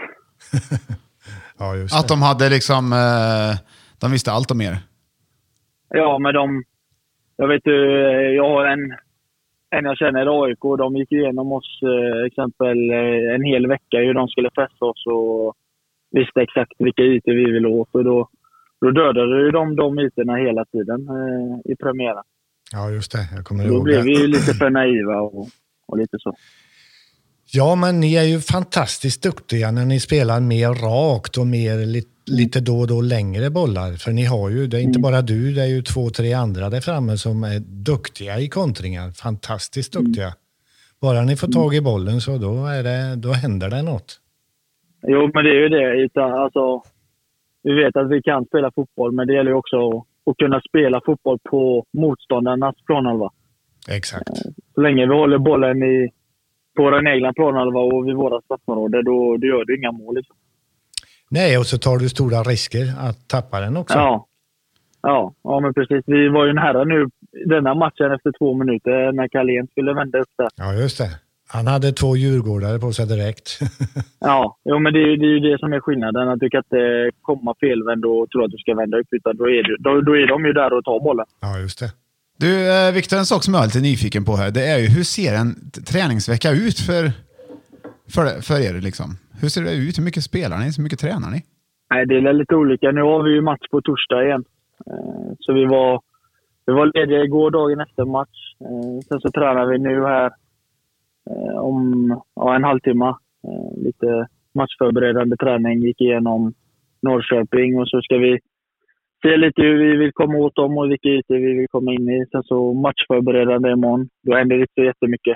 Ja, just det. Att de hade liksom, de visste allt om er. Ja, men de, jag vet ju, jag har en, en jag känner i A I K. De gick igenom oss exempel en hel vecka hur de skulle pressa oss och visste exakt vilka ytor vi ville åt. Och då, då dödade ju de de ytorna hela tiden eh, i premiären. Ja, just det. Jag kommer då ihåg blev det. vi lite för naiva och, och lite så. Ja, men ni är ju fantastiskt duktiga när ni spelar mer rakt och mer lite, lite då och då längre bollar. För ni har ju, det är inte bara du, det är ju två, tre andra där framme som är duktiga i kontringar. Fantastiskt duktiga. Mm. Bara ni får tag i bollen så då, är det, då händer det något. Jo, men det är ju det. Utan, alltså, vi vet att vi kan spela fotboll, men det gäller ju också att, att kunna spela fotboll på motståndarnas planhalva. Exakt. Så länge vi håller bollen i på den egna planhalva och vid våra straffområden, då, då gör du inga mål. Liksom. Nej, och så tar du stora risker att tappa den också. Ja. Ja, ja, men precis. Vi var ju nära nu denna matchen efter två minuter när Carlén skulle vända upp där. Ja, just det. Han hade två djurgårdare på sig direkt. Ja, jo, men det är ju det, det som är skillnaden. Att du kan inte komma felvänd och tro att du ska vända upp. Utan då är, du, då, då är de ju där och tar bollen. Ja, just det. Du, eh, Viktor, en sak som jag är lite nyfiken på här. Det är ju, hur ser en träningsvecka ut för, för, för er liksom? Hur ser det ut? Hur mycket spelar ni? Hur mycket tränar ni? Nej, det är lite olika. Nu har vi ju match på torsdag igen. Eh, så vi var, vi var lediga igår dagen efter match. Eh, sen så tränar vi nu här eh, om ja, en halvtimme. Eh, lite matchförberedande träning. Gick igenom Norrköping och så ska vi se lite hur vi vill komma åt dem och vilka ytor vi vill komma in i. Sen så matchförberedande imorgon. Då händer det inte så jättemycket.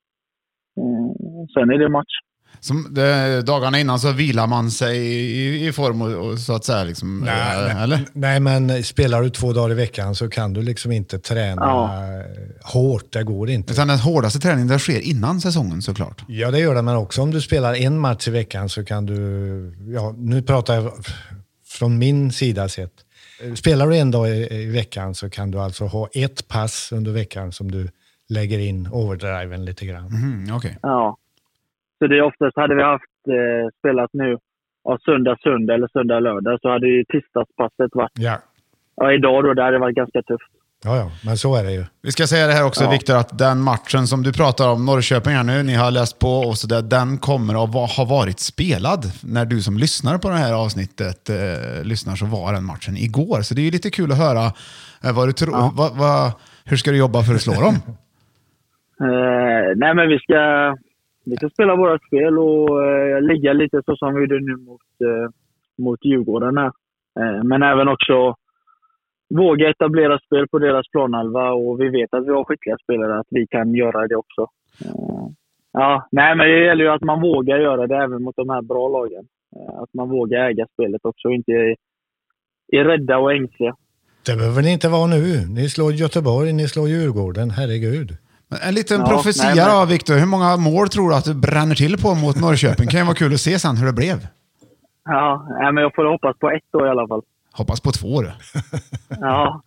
Eh, sen är det match. Som det, dagarna innan så vilar man sig i, i form och, och så att säga liksom, nej, äh, eller? Nej, men spelar du två dagar i veckan så kan du liksom inte träna ja. hårt, det går inte. Utan den hårdaste träningen där sker innan säsongen såklart. Ja, det gör det, men också om du spelar en match i veckan så kan du, ja, nu pratar jag från min sida sett. Spelar du en dag i, i veckan så kan du alltså ha ett pass under veckan som du lägger in overdriven lite grann. Mm, okay. Ja. Så det är oftast, hade vi haft eh, spelat nu ja, söndag, söndag eller söndag, lördag så hade ju tisdagspasset varit. Ja. Ja, idag då, det hade varit ganska tufft. Ja, ja, men så är det ju. Vi ska säga det här också, ja. Viktor, att den matchen som du pratar om, Norrköping här nu, ni har läst på och så där, den kommer att ha varit spelad. När du som lyssnar på det här avsnittet eh, lyssnar så var den matchen igår. Så det är ju lite kul att höra eh, vad du tror, ja. va, va, hur ska du jobba för att slå dem? eh, nej, men vi ska... Vi ska spela våra spel och eh, ligga lite så som vi gjorde nu mot, eh, mot Djurgården här. Eh, men även också våga etablera spel på deras planhalva och vi vet att vi har skickliga spelare att vi kan göra det också. Eh, ja, nej, men det gäller ju att man vågar göra det även mot de här bra lagen. Eh, att man vågar äga spelet också och inte är, är rädda och ängsliga. Det behöver ni inte vara nu. Ni slår Göteborg, ni slår Djurgården, herregud. En liten ja, profetia nej, men... då, Viktor. Hur många mål tror du att du bränner till på mot Norrköping? Kan ju vara kul att se sen hur det blev. Ja, nej, men jag får hoppas på ett år i alla fall. Hoppas på två då. Ja.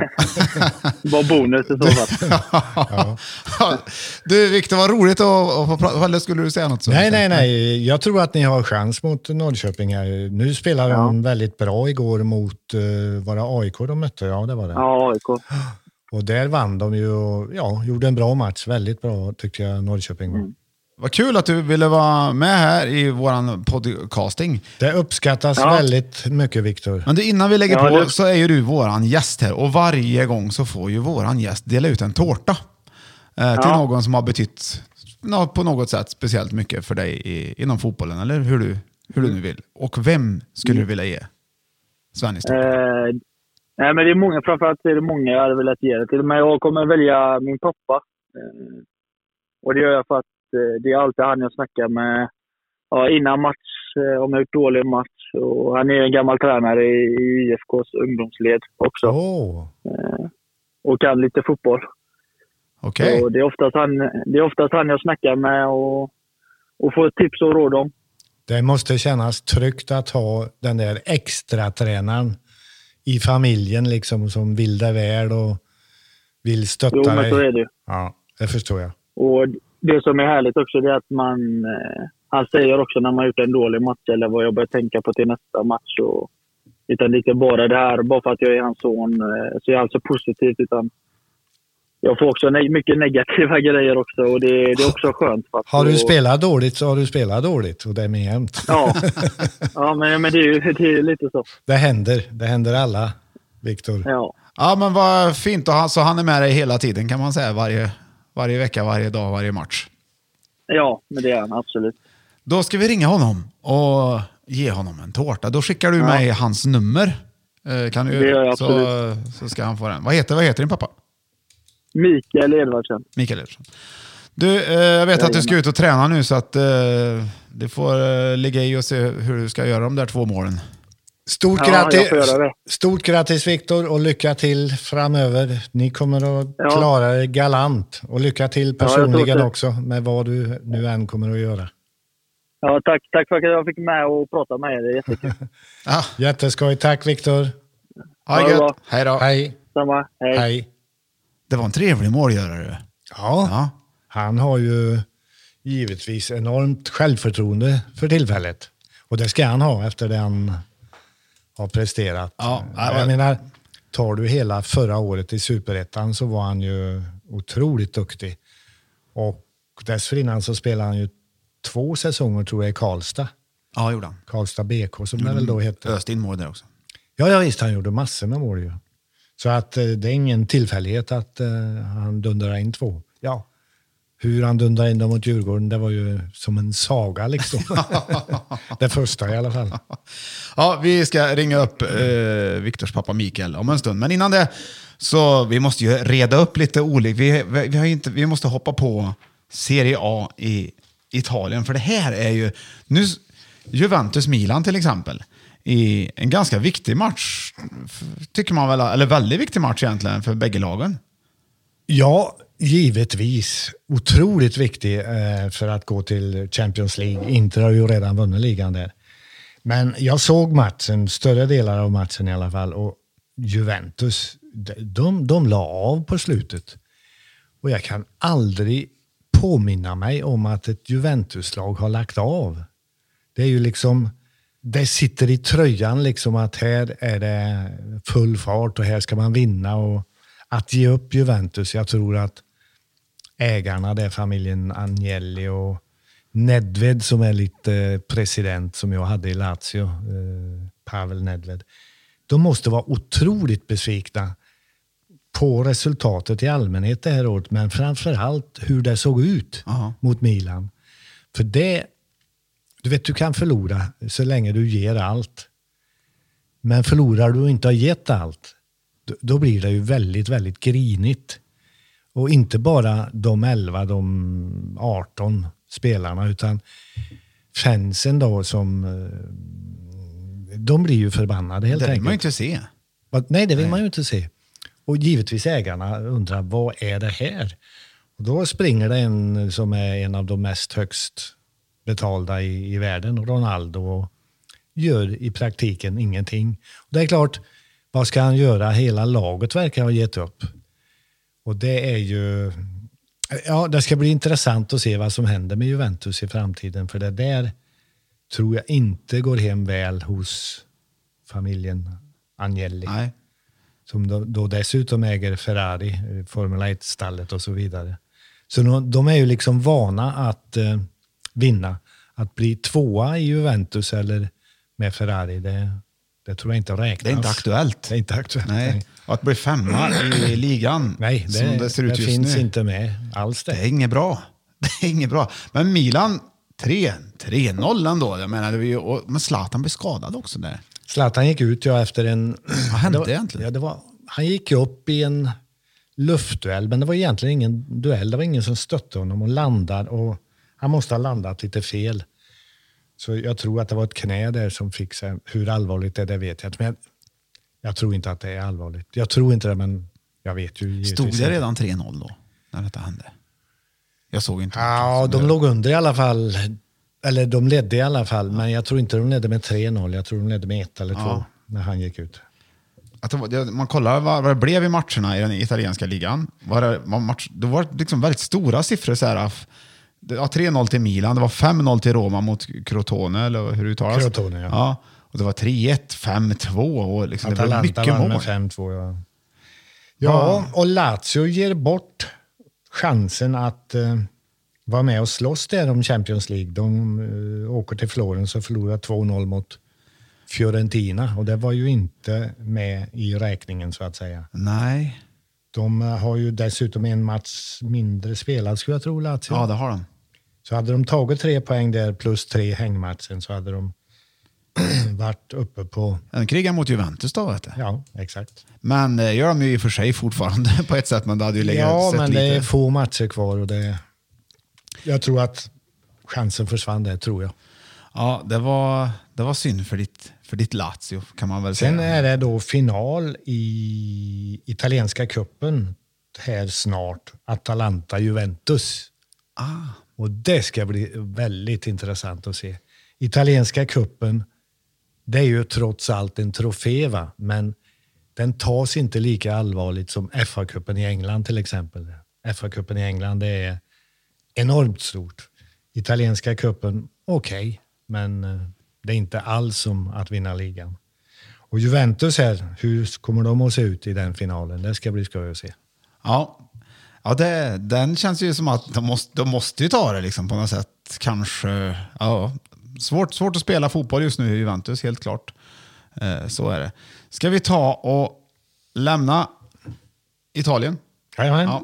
Var bonus i så fall. Ja. Du, Viktor, vad roligt att få prata. Eller skulle du säga något så? Nej, nej, nej. Jag tror att ni har chans mot Norrköping här. Nu spelar de ja. väldigt bra igår mot, uh, var det A I K de mötte? Ja, det var det. Ja, A I K. Och där vann de ju och ja, gjorde en bra match. Väldigt bra tyckte jag Norrköping var. Mm. Vad kul att du ville vara med här i våran podcasting. Det uppskattas ja. väldigt mycket, Viktor. Men du, innan vi lägger ja, på det... så är ju du våran gäst här. Och varje gång så får ju våran gäst dela ut en tårta. Eh, till ja. någon som har betytt no, på något sätt speciellt mycket för dig i, inom fotbollen. Eller hur du, hur du nu vill. Och vem skulle mm. du vilja ge Svennis tårta? Eh, nej, men det är många, framförallt är det många jag hade velat ge det till. Men jag kommer välja min pappa. Eh, och det gör jag för att det är alltid han jag snackar med ja, innan match, om jag gjort dålig match. Och han är en gammal tränare i I F K:s ungdomsled också. Oh. Och kan lite fotboll. Okay. Och det är oftast han, det är oftast han jag snackar med och, och får tips och råd om. Det måste kännas tryggt att ha den där extra tränaren i familjen liksom, som vill dig väl och vill stötta dig. Jo, men så är det. Ja, det förstår jag. Och det som är härligt också det är att man, eh, han säger också när man gjort en dålig match eller vad jag börjar tänka på till nästa match. Och, utan det är inte bara det här, bara för att jag är hans son, eh, så är det alltså positivt, utan jag får också ne- mycket negativa grejer också och det, det är också skönt. För att har du och, spelat dåligt så har du spelat dåligt och det är med jämt. Ja, ja men, men det är ju det är lite så. Det händer, det händer alla, Viktor. Ja. Ja, men vad fint, och han, så han är med dig hela tiden kan man säga, varje... Varje vecka, varje dag, varje match. Ja, men det är han, absolut. Då ska vi ringa honom och ge honom en tårta. Då skickar du ja. mig hans nummer. Kan du, det gör jag så, absolut. Så ska han få den. Vad heter, vad heter din pappa? Mikael Edvardsen. Mikael Edvardsen. Du, eh, jag vet ja, att du ska ut och träna nu så att eh, du får eh, ligga i och se hur du ska göra de där två målen. Stort, ja, grattis, stort grattis Viktor och lycka till framöver. Ni kommer att ja. klara er galant och lycka till personligen ja, också med vad du nu än kommer att göra. Ja, tack, tack för att jag fick med och prata med er. Det är jättekul. ah. Jätteskoj. Tack Viktor. Ha det gött. Hej då. Hej. Samma. Hej. Hej. Det var en trevlig målgörare. Ja, ja, han har ju givetvis enormt självförtroende för tillfället. Och det ska han ha efter det han har presterat. Ja, jag menar, tar du hela förra året i Superettan så var han ju otroligt duktig. Och dessförinnan så spelade han ju två säsonger tror jag i Karlstad. Ja, gjorde han. Karlstad B K som det väl då hette. Öst in mål där också. Ja, ja visst, han gjorde massor med mål ju. Så att det är ingen tillfällighet att uh, han dundrar in två. Ja, hur han dundrar in dem mot Djurgården, det var ju som en saga liksom. Det första i alla fall. Ja, vi ska ringa upp eh, Viktors pappa Mikael om en stund. Men innan det så vi måste ju reda upp lite olika. Vi, vi, vi, har inte, vi måste hoppa på Serie A i Italien. För det här är ju nu Juventus-Milan till exempel. I en ganska viktig match tycker man väl, eller väldigt viktig match egentligen för bägge lagen. Ja, givetvis. Otroligt viktig eh, för att gå till Champions League. Inter har ju redan vunnit ligan där. Men jag såg matchen, större delar av matchen i alla fall, och Juventus, de, de la av på slutet. Och jag kan aldrig påminna mig om att ett Juventus-lag har lagt av. Det är ju liksom, det sitter i tröjan liksom att här är det full fart och här ska man vinna. Och att ge upp Juventus, jag tror att ägarna, det är familjen Agnelli och Nedved som är lite president som jag hade i Lazio, eh, Pavel Nedved. De måste vara otroligt besvikna på resultatet i allmänhet det här året, men framförallt hur det såg ut Aha. mot Milan. För det, du vet, du kan förlora så länge du ger allt. Men förlorar du och inte har gett allt, då, då blir det ju väldigt, väldigt grinigt. Och inte bara de elva, de arton spelarna, utan fansen då som de blir ju förbannade helt enkelt. Det vill man ju inte se. Nej, det vill Nej. man ju inte se. Och givetvis ägarna undrar, vad är det här? Och då springer det en som är en av de mest högst betalda i, i världen, Ronaldo, och gör i praktiken ingenting. Och det är klart, vad ska han göra? Hela laget verkar ha gett upp. Och det är ju... Ja, det ska bli intressant att se vad som händer med Juventus i framtiden. För det där tror jag inte går hem väl hos familjen Agnelli. Nej. som då, då dessutom äger Ferrari, Formel ett-stallet och så vidare. Så de, de är ju liksom vana att eh, vinna. Att bli tvåa i Juventus eller med Ferrari, det, det tror jag inte räknas. Det är inte aktuellt. Det är inte aktuellt. Nej. Nej. Och att bli femma i ligan, Nej, det, som det ser ut det just finns nu, inte med alls det. det är inget bra. Det är inget bra. Men Milan, tre noll ändå. Jag menar, det var ju, och, men Zlatan blev skadad också där. Zlatan gick ut ja, efter en... Vad hände det var, egentligen? Ja, det var, han gick upp i en luftduell, men det var egentligen ingen duell. Det var ingen som stötte honom och landade. Och han måste ha landat lite fel. Så jag tror att det var ett knä där som fick sig. Hur allvarligt det är, det vet jag inte. Men jag, jag tror inte att det är allvarligt. Jag tror inte det, men jag vet ju. Stod det redan tre noll då, när detta hände? Jag såg inte. Ja, de låg under i alla fall. Eller de ledde i alla fall. Men jag tror inte de ledde med tre noll. Jag tror de ledde med ett eller två Ja. när han gick ut. Att det var, det, man kollar vad, vad det blev i matcherna i den italienska ligan. Var det, var match, det var liksom väldigt stora siffror. Så här, det var tre noll till Milan, det var fem noll till Roma mot Crotone, eller hur det uttalas? Crotone, ja. ja. Och det var tre ett, fem två. Och liksom, det var mycket vann mål. med fem två, ja. Ja, och Lazio ger bort chansen att uh, vara med och slåss där om Champions League. De uh, åker till Florens och förlorar två noll mot Fiorentina. Och det var ju inte med i räkningen så att säga. Nej. De uh, har ju dessutom en match mindre spelad, skulle jag tro, Lazio. Ja, det har de. Så hade de tagit tre poäng där plus tre hängmatchen så hade de varit uppe på... En krigar mot Juventus då, vet du. Ja, exakt. Men det gör de ju i och för sig fortfarande på ett sätt, men det hade ju legat Ja, sett men lite. det är få matcher kvar och det... Jag tror att chansen försvann där, tror jag. Ja, det var, det var synd för ditt, för ditt Lazio, kan man väl Sen säga. är det då final i italienska cupen här snart. Atalanta-Juventus. Ah. Och det ska bli väldigt intressant att se. Italienska cupen, det är ju trots allt en trofé, va? Men den tas inte lika allvarligt som F A-cupen i England till exempel. F A-cupen i England, det är enormt stort. Italienska cupen, okej, okay, men det är inte alls som att vinna ligan. Och Juventus här, hur kommer de att se ut i den finalen? Det ska bli skoj att se. Ja, ja det, den känns ju som att de måste, de måste ju ta det liksom på något sätt. Kanske, ja, svårt, svårt att spela fotboll just nu i Juventus, helt klart. Eh, så är det. Ska vi ta och lämna Italien? Jajamän. Ja.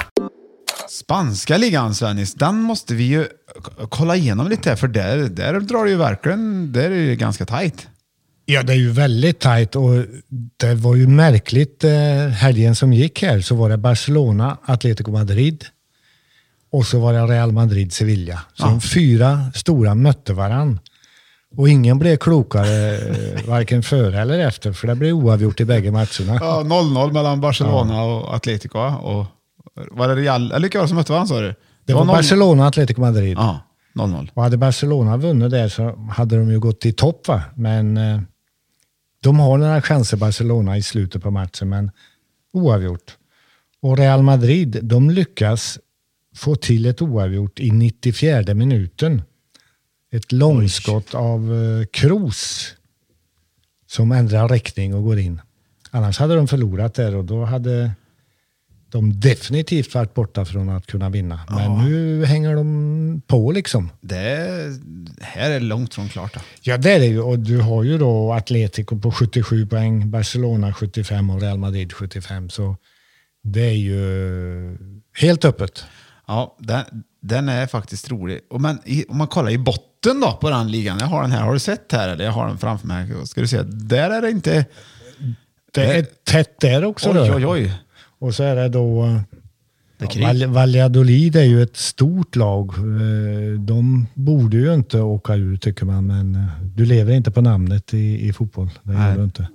Spanska ligan, Svennis, den måste vi ju kolla igenom lite, för där, där drar det ju verkligen, där är det ju ganska tajt. Ja, det är ju väldigt tajt och det var ju märkligt eh, helgen som gick här, så var det Barcelona, Atletico Madrid och så var det Real Madrid, Sevilla. Så Ja. de fyra stora mötte varann. Och ingen blev klokare eh, varken före eller efter, för det blev oavgjort i bägge matcherna. Ja, noll noll mellan Barcelona ja. och Atletico. Och var det Real, eller vilka var det som mötte varandra, sa du? Det, det var, var Barcelona, Atletico Madrid. Ja, noll noll. Och hade Barcelona vunnit där så hade de ju gått i topp, va? Men eh, de har några chanser, Barcelona, i slutet på matchen, men oavgjort. Och Real Madrid, de lyckas få till ett oavgjort i nittiofjärde minuten. Ett långskott av eh, Kroos som ändrar riktning och går in. Annars hade de förlorat där och då hade de definitivt varit borta från att kunna vinna. Men ja. nu hänger de på liksom. Det här är långt från klart. Då. Ja, det är det ju. Och du har ju då Atletico på sjuttiosju poäng, Barcelona sjuttiofem och Real Madrid sjuttiofem. Så det är ju helt öppet. Ja, den, den är faktiskt rolig. Och men, i, om man kollar i botten då på den ligan. Jag har den här. Har du sett här? Eller jag har den framför mig. Ska du se. Där är det inte... Det är tätt där också. Oj, då. oj, oj. Och så är det då... Det ja, Val- Valladolid är ju ett stort lag. De borde ju inte åka ur, tycker man. Men du lever inte på namnet i, i fotboll. Det gör du inte.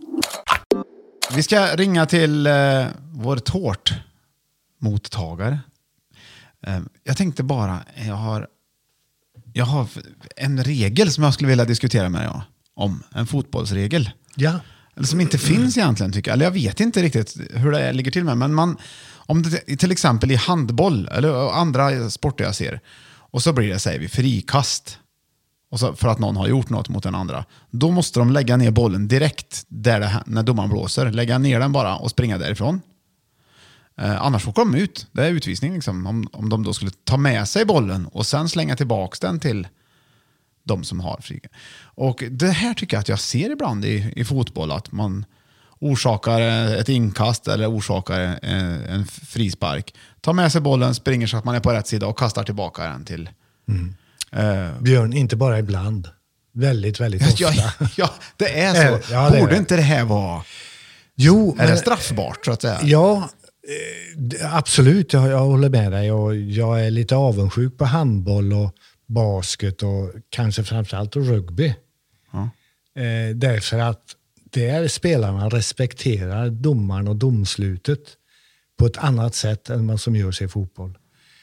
Vi ska ringa till eh, vår tårt mottagare. Eh, jag tänkte bara, jag har, jag har en regel som jag skulle vilja diskutera med dig om. En fotbollsregel. Ja. Eller som inte finns egentligen, tycker jag. Eller jag vet inte riktigt hur det ligger till med. Men man, om det till exempel i handboll eller andra sporter jag ser, och så blir det, säger vi, frikast. och så, för att någon har gjort något mot den andra, då måste de lägga ner bollen direkt där det, när domaren blåser. Lägga ner den bara och springa därifrån. Eh, annars får de ut. Det är utvisning liksom. Om, om de då skulle ta med sig bollen och sen slänga tillbaka den till de som har fri. Och det här tycker jag att jag ser ibland i, i fotboll, att man orsakar ett inkast eller orsakar en, en frispark. Tar med sig bollen, springer så att man är på rätt sida och kastar tillbaka den till... Mm. Uh, Björn, inte bara ibland. Väldigt, väldigt ofta. Ja, ja det är så. Ja, det Borde är. inte det här vara... Jo, är men, det straffbart så att säga? Ja, eh, absolut. Jag, jag håller med dig. Och jag är lite avundsjuk på handboll och basket och kanske framförallt rugby. Ja. Eh, därför att där spelarna respekterar domaren och domslutet på ett annat sätt än vad som görs i fotboll.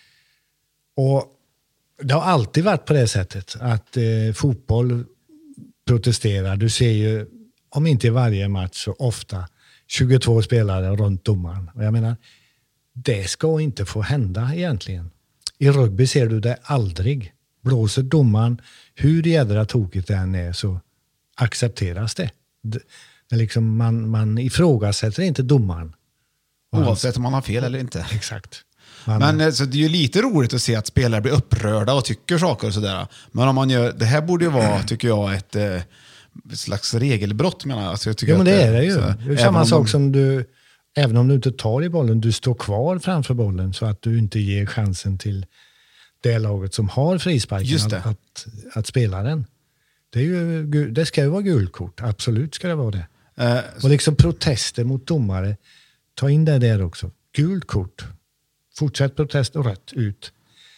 Och det har alltid varit på det sättet att eh, fotboll protesterar. Du ser ju, om inte i varje match så ofta, tjugotvå spelare runt domaren. Och jag menar, det ska inte få hända egentligen. I rugby ser du det aldrig. Blåser domaren, hur jädra tokigt det än är, så accepteras det. det, det liksom, man, man ifrågasätter inte domaren. Oavsett om man har fel eller inte. Exakt. Man, Men så det är ju lite roligt att se att spelare blir upprörda och tycker saker och sådär. Men om man gör, det här borde ju vara, tycker jag, ett eh, slags regelbrott, menar jag. Alltså jag tycker ja, men att det är det ju. Så, det är samma sak de, som du, även om du inte tar i bollen, du står kvar framför bollen så att du inte ger chansen till det laget som har frisparken att, att, att spela den. Det, är ju, det ska ju vara gulkort, absolut ska det vara det. Eh, och liksom protester mot domare, ta in det där också. Gult kort. Fortsätt protest och rätt ut.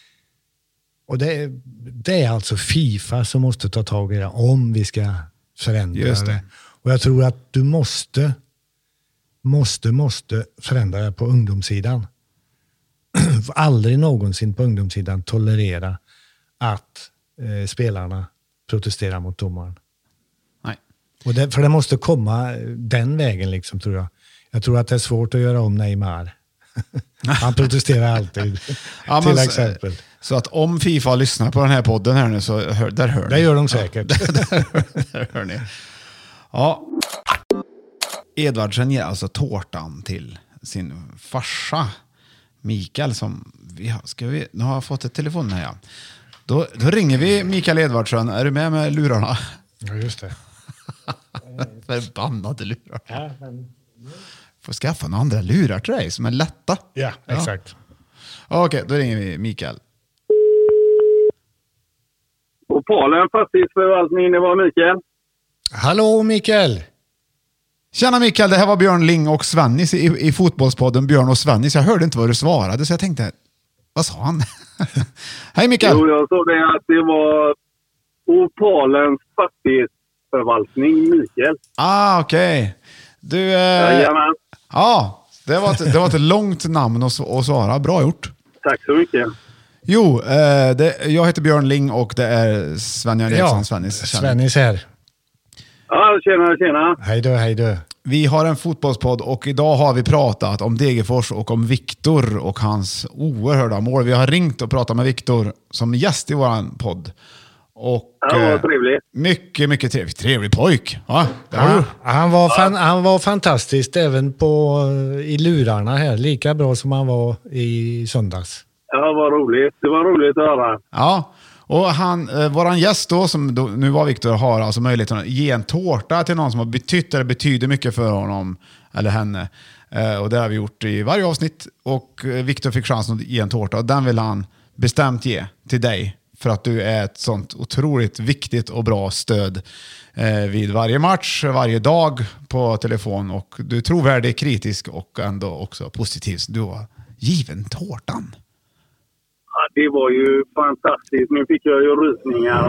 Och det är, det är alltså FIFA som måste ta tag i det om vi ska förändra Just det. det. Och jag tror att du måste måste, måste förändra det på ungdomssidan. Aldrig någonsin på ungdomssidan tolerera att eh, spelarna protesterar mot domaren. Nej. Och det, för det måste komma den vägen liksom, tror jag. Jag tror att det är svårt att göra om Neymar. Han protesterar alltid, ja, till så, exempel. Så att om FIFA lyssnar på den här podden här nu, så hör, där hör ni. Det gör de säkert. Ja, där, där hör ni. Ja. Edvardsen ger alltså tårtan till sin farsa Mikael, som vi har, ska vi, nu har jag fått ett telefon här, ja. Då, då ringer vi Mikael Edvardsen. Är du med med lurarna? Ja, just det. Förbannade lurar. Ja, men... Får skaffa några andra lurar till dig som är lätta. Ja, exakt. Ja. Okej, då ringer vi Mikael. Och Palen fastighetsförvaltning, det var Mikael. Hallå Mikael! Tjena Mikael, det här var Björn Ling och Svennis i, i fotbollspodden Björn och Svennis. Jag hörde inte vad du svarade, så jag tänkte, vad sa han? Hej Mikael! Jo, jag sa det att det var Opalens fastighetsförvaltning, Mikael. Ah, okej. Okay. Du... Eh, Jajamän. Ja, det var, ett, det var ett långt namn att, att svara. Bra gjort. Tack så mycket. Jo, eh, det, jag heter Björn Ling och det är Sven-Göran Eriksson, ja, Svennis. Svennis här. Ja, tjena, tjena. Hej då, hej då. Vi har en fotbollspodd och idag har vi pratat om Degerfors och om Viktor och hans oerhörda mål. Vi har ringt och pratat med Viktor som gäst i våran podd. Och, ja, vad trevligt. Eh, mycket, mycket trevlig, trevlig pojk. Ja, ja, han, var fan, han var fantastisk även på, i lurarna här. Lika bra som han var i söndags. Ja, vad roligt. Det var roligt att höra. Ja, och han, eh, våran gäst då, som då, nu var Viktor, har alltså möjligheten att ge en tårta till någon som har betytt eller betyder mycket för honom eller henne. Eh, och det har vi gjort i varje avsnitt. Och eh, Viktor fick chansen att ge en tårta och den vill han bestämt ge till dig. För att du är ett sånt otroligt viktigt och bra stöd eh, vid varje match, varje dag på telefon. Och du är trovärdig, kritisk och ändå också positiv. Så du har given tårtan. Ja, det var ju fantastiskt. Nu fick jag ju rysningar.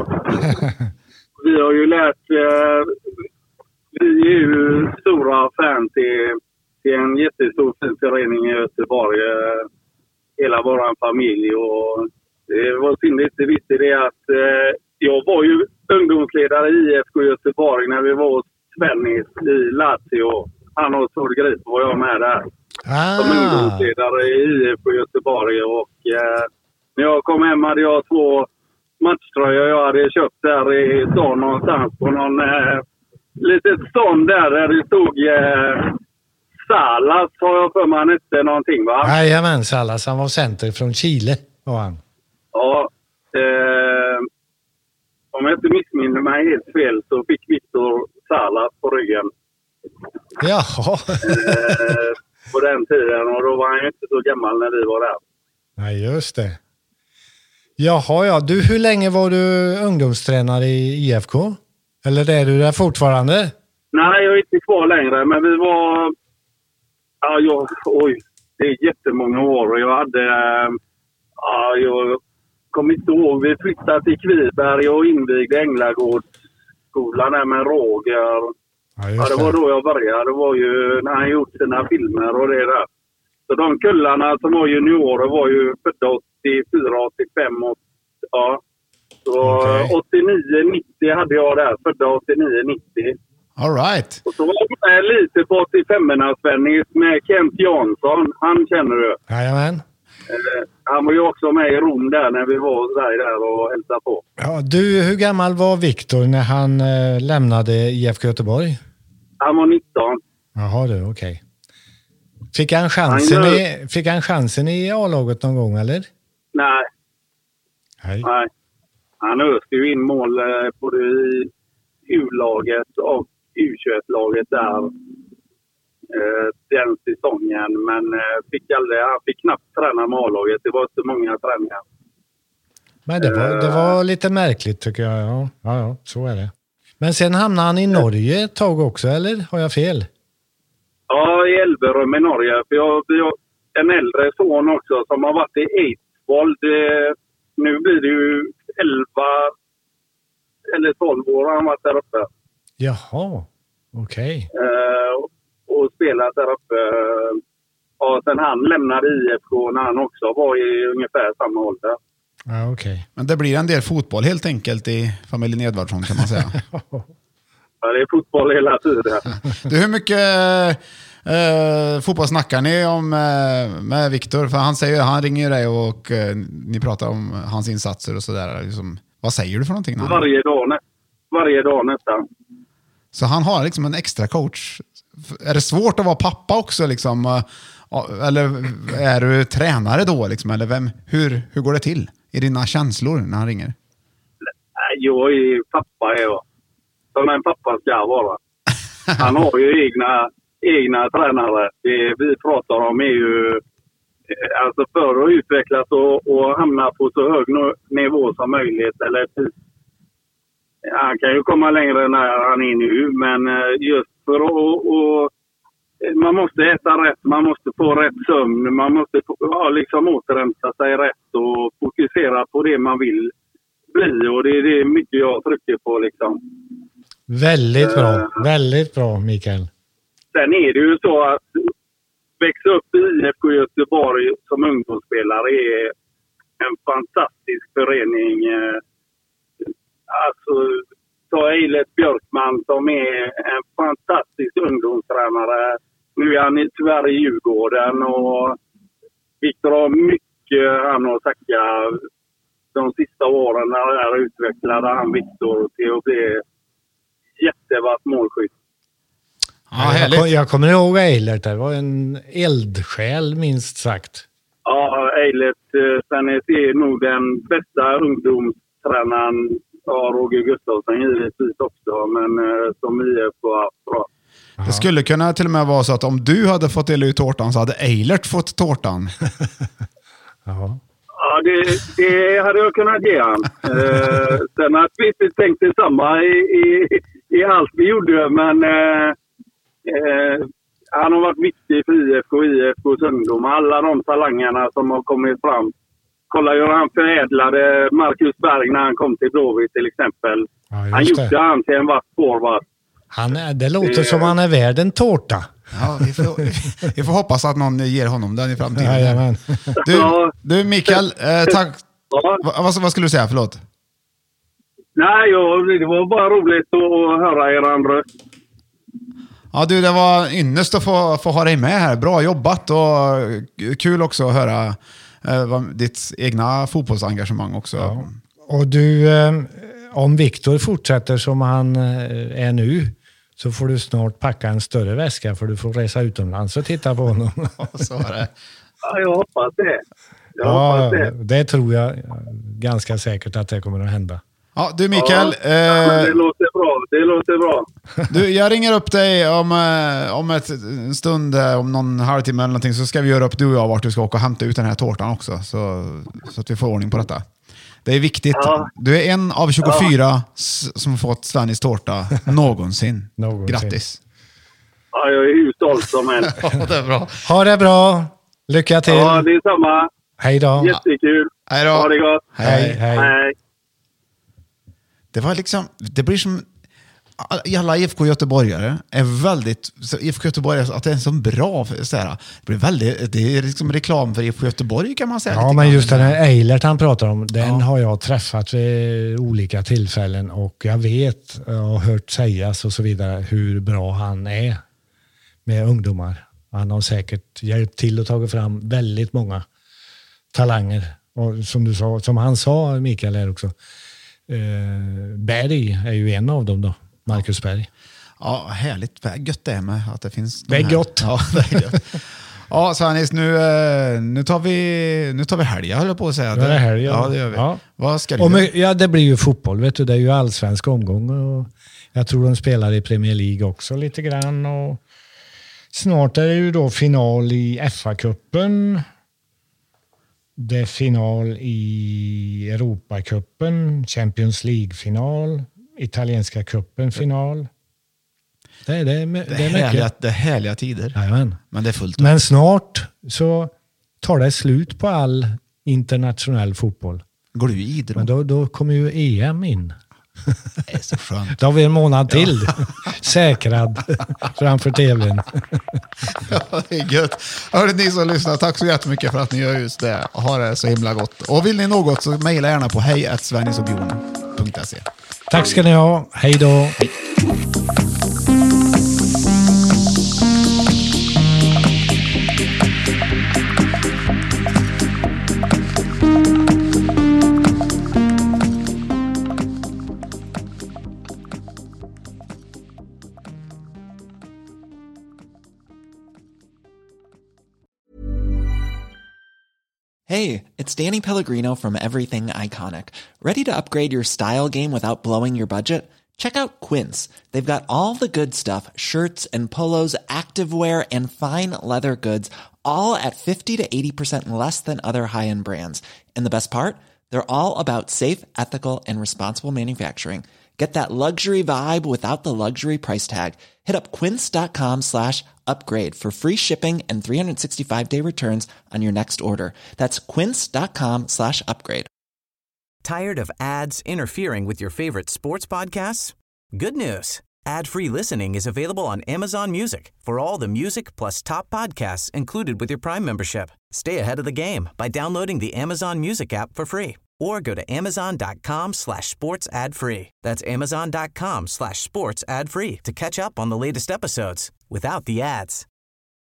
Vi har ju lärt... Eh, vi är ju stora fan till, till en jättestor förening i Göteborg. Eh, hela vår familj och... Det var synd inte visste det att eh, jag var ju ungdomsledare i I F K Göteborg när vi var hos Svennis i Lazio. Han och Sorgris var jag med där. Ah. Som ungdomsledare i I F K Göteborg. Och eh, när jag kom hem hade jag två matchtröja jag hade köpt där i stan någonstans på någon eh, litet stånd där, där det stod eh, Salas, har jag för mig inte någonting, va? Jajamän, Salas, han var center från Chile, var han. Ja, eh, om jag inte missminner mig helt fel så fick Victor Salas på ryggen. Jaha. eh, på den tiden, och då var han inte så gammal när vi var där. Nej, just det. Jaha, ja. Du, hur länge var du ungdomstränare i I F K? Eller är du där fortfarande? Nej, jag är inte kvar längre, men vi var... Ja, jag, oj, det är jättemånga år. Jag hade... Ja, jag kommer inte ihåg. Vi flyttade till Kviberg och invigde Änglagårdsskolan där med Roger. Ja, ja, det var då jag började. Det var ju när han gjort sina filmer och det där. Så de kullarna som var juniorer var ju födda åttiofyra, åttiofem och... Ja. Så okay. åttionio nittio hade jag där. Födda åttionio nittio. All right. Och så var jag med lite på åttiofem-svängis med Kent Jansson. Han känner du. Jajamän. Eh, han var ju också med i Rom där när vi var där, där och hälsade på. Ja, du, hur gammal var Victor när han eh, lämnade I F K Göteborg? Han var nitton. Jaha du, okej. Okay. Fick han chansen, han i, fick han chansen i A-laget någon gång, eller? Nej. Nej. Nej. Han öste ju in mål eh, både i U-laget och U tjugoett-laget där eh, den säsongen. Men eh, fick aldrig, han fick knappt träna med A-laget. Det var inte många träningar. Men det var, det var lite märkligt tycker jag. Ja, ja, ja, så är det. Men sen hamnade han i Norge ett tag också, eller? Har jag fel? Ja, i Elverum i Norge. För jag, jag en äldre son också som har varit i Eidsvoll. Nu blir det ju elva eller tolv år har han varit där uppe. Jaha, okej. Okay. Uh, och spelat där uppe. Och sen han lämnade I F K när han också var i ungefär samma ålder. Ja, okej. Okay. Men det blir en del fotboll helt enkelt i familjen Edvardsson kan man säga. Ja, det är fotboll hela tiden. Du, hur mycket eh, fotboll snackar ni om eh, med Victor? För han säger, han ringer dig och eh, ni pratar om hans insatser och sådär. Liksom, vad säger du för någonting? Varje dag, nä- varje dag nästan. Så han har liksom en extra coach. Är det svårt att vara pappa också liksom? Eller är du tränare då liksom? Eller vem, hur, hur går det till i dina känslor när han ringer? Jag är pappa, jag. Som en pappa ska vara. Han har ju egna, egna tränare. Det vi pratar om är ju alltså för att utvecklas och, och hamna på så hög nivå som möjligt. Eller, han kan ju komma längre när han är nu, men just för att och, man måste äta rätt, man måste få rätt sömn, man måste få, ja, liksom återhämta sig rätt och fokusera på det man vill bli. Och det är det mycket jag trycker på liksom. Väldigt bra, uh, väldigt bra Mikael. Sen är det ju så att växa upp i I F K Göteborg som ungdomsspelare är en fantastisk förening. Alltså, ta Eilert Björkman som är en fantastisk ungdomstränare. Nu är han tyvärr i Djurgården och Victor har mycket han har sagt de sista åren när han utvecklade han Victor till att bli jättevatt målskytt. Ja, jag, jag kommer ihåg Eilert, det var en eldsjäl minst sagt. Ja, Eilert sen är nog den bästa ungdomstränaren. Ja, Roger Gustafsson givetvis också, men eh, som I F K var bra. Det skulle kunna till och med vara så att om du hade fått dela ut tårtan så hade Eilert fått tårtan. Jaha. Ja, det, det hade jag kunnat ge han. Eh, sen att vi inte tänkte samma i, i, i allt vi gjorde, men eh, eh, han har varit viktig för I F K, I F K:s ungdom. Alla de talangerna som har kommit fram. Kolla hur han förädlade Marcus Berg när han kom till Blåvitt till exempel. Ja, han gjorde det. Han till en vass forward. Han är, det låter det, som han är värd en tårta. Ja, vi får, vi får hoppas att någon ger honom den i framtiden. Ja, du, du Mikael, eh, tack. Ja. Va, vad, vad skulle du säga? Förlåt. Nej, ja, det var bara roligt att höra er röst. Ja du, det var ynnest att få, få ha dig med här. Bra jobbat och kul också att höra eh, ditt egna fotbollsengagemang också. Ja. Och du, eh, om Viktor fortsätter som han eh, är nu, så får du snart packa en större väska för du får resa utomlands och titta på honom. Så är det. Ja, jag hoppas det. Jag Ja, hoppas det. det tror jag ganska säkert att det kommer att hända. Ja, du Mikael. Ja, ja, eh, det låter bra. Det låter bra. du, jag ringer upp dig om, eh, om ett, en stund, eh, om någon halvtimme eller någonting, så ska vi göra upp du och jag vart du ska åka och hämta ut den här tårtan också. Så, så att vi får ordning på detta. Det är viktigt. Ja. Du är en av tjugofyra s- som fått Svennis tårta någonsin. Någonsin. Grattis. Ja, jag är hur stolt som helst. Ja, det är bra. Ha det bra. Lycka till. Ja, det är samma. Hej då. Jättekul. Hej då. Ha det gott. Hej, hej. Hej. Det var liksom, det blir som alla I F K Göteborgare är väldigt, så I F K Göteborg, att det är en så bra så här, det blir väldigt, det är liksom reklam för I F K Göteborg kan man säga. Ja, lite men grann. just den här Eilert han pratar om, den Ja. har jag träffat vid olika tillfällen och jag vet och hört sägas och så vidare hur bra han är med ungdomar. Han har säkert hjälpt till och tagit fram väldigt många talanger. Och som du sa, som han sa, Mikael här också, eh, Berg är ju en av dem då, Marcus Berg. Ja, härligt. Vad gött det är med att det finns de Det är här. gott. Ja, det är gött. Ja, Svennis, nu, eh, nu tar vi nu tar vi helg, jag höll på att säga. Nu är det helg, ja. Ja, det gör vi. Ja. Vad ska du Och göra? med, ja, det blir ju fotboll, vet du. Det är ju allsvensk omgång och jag tror de spelar i Premier League också lite grann. Och snart är det ju då final i F A-cupen. Det är final i Europacupen, Champions League-final, italienska cupen final. Det är, det är, det Det är är, härliga, mycket. det är härliga tider. Jajamän. Men det är fullt. Men snart så tar det slut på all internationell fotboll. Går du i idrott? Men då, då kommer ju E M in. Det är så skönt. Då har vi en månad till. Säkrad framför tvn. Ja, det är gött. Hörde ni som lyssnar, tack så jättemycket för att ni gör just det. Ha det så himla gott. Och vill ni något så mejla gärna på hej at svennisobjonen punkt se. Tack ska ni ha. Hej då. Hey, it's Danny Pellegrino from Everything Iconic. Ready to upgrade your style game without blowing your budget? Check out Quince. They've got all the good stuff, shirts and polos, activewear, and fine leather goods, all at fifty to eighty percent less than other high-end brands. And the best part? They're all about safe, ethical, and responsible manufacturing. Get that luxury vibe without the luxury price tag. Hit up quince.com slash upgrade for free shipping and three sixty-five day returns on your next order. That's quince.com slash upgrade. Tired of ads interfering with your favorite sports podcasts? Good news. Ad-free listening is available on Amazon Music for all the music plus top podcasts included with your Prime membership. Stay ahead of the game by downloading the Amazon Music app for free or go to amazon.com slash sports ad free. That's amazon.com slash sports ad free to catch up on the latest episodes without the ads.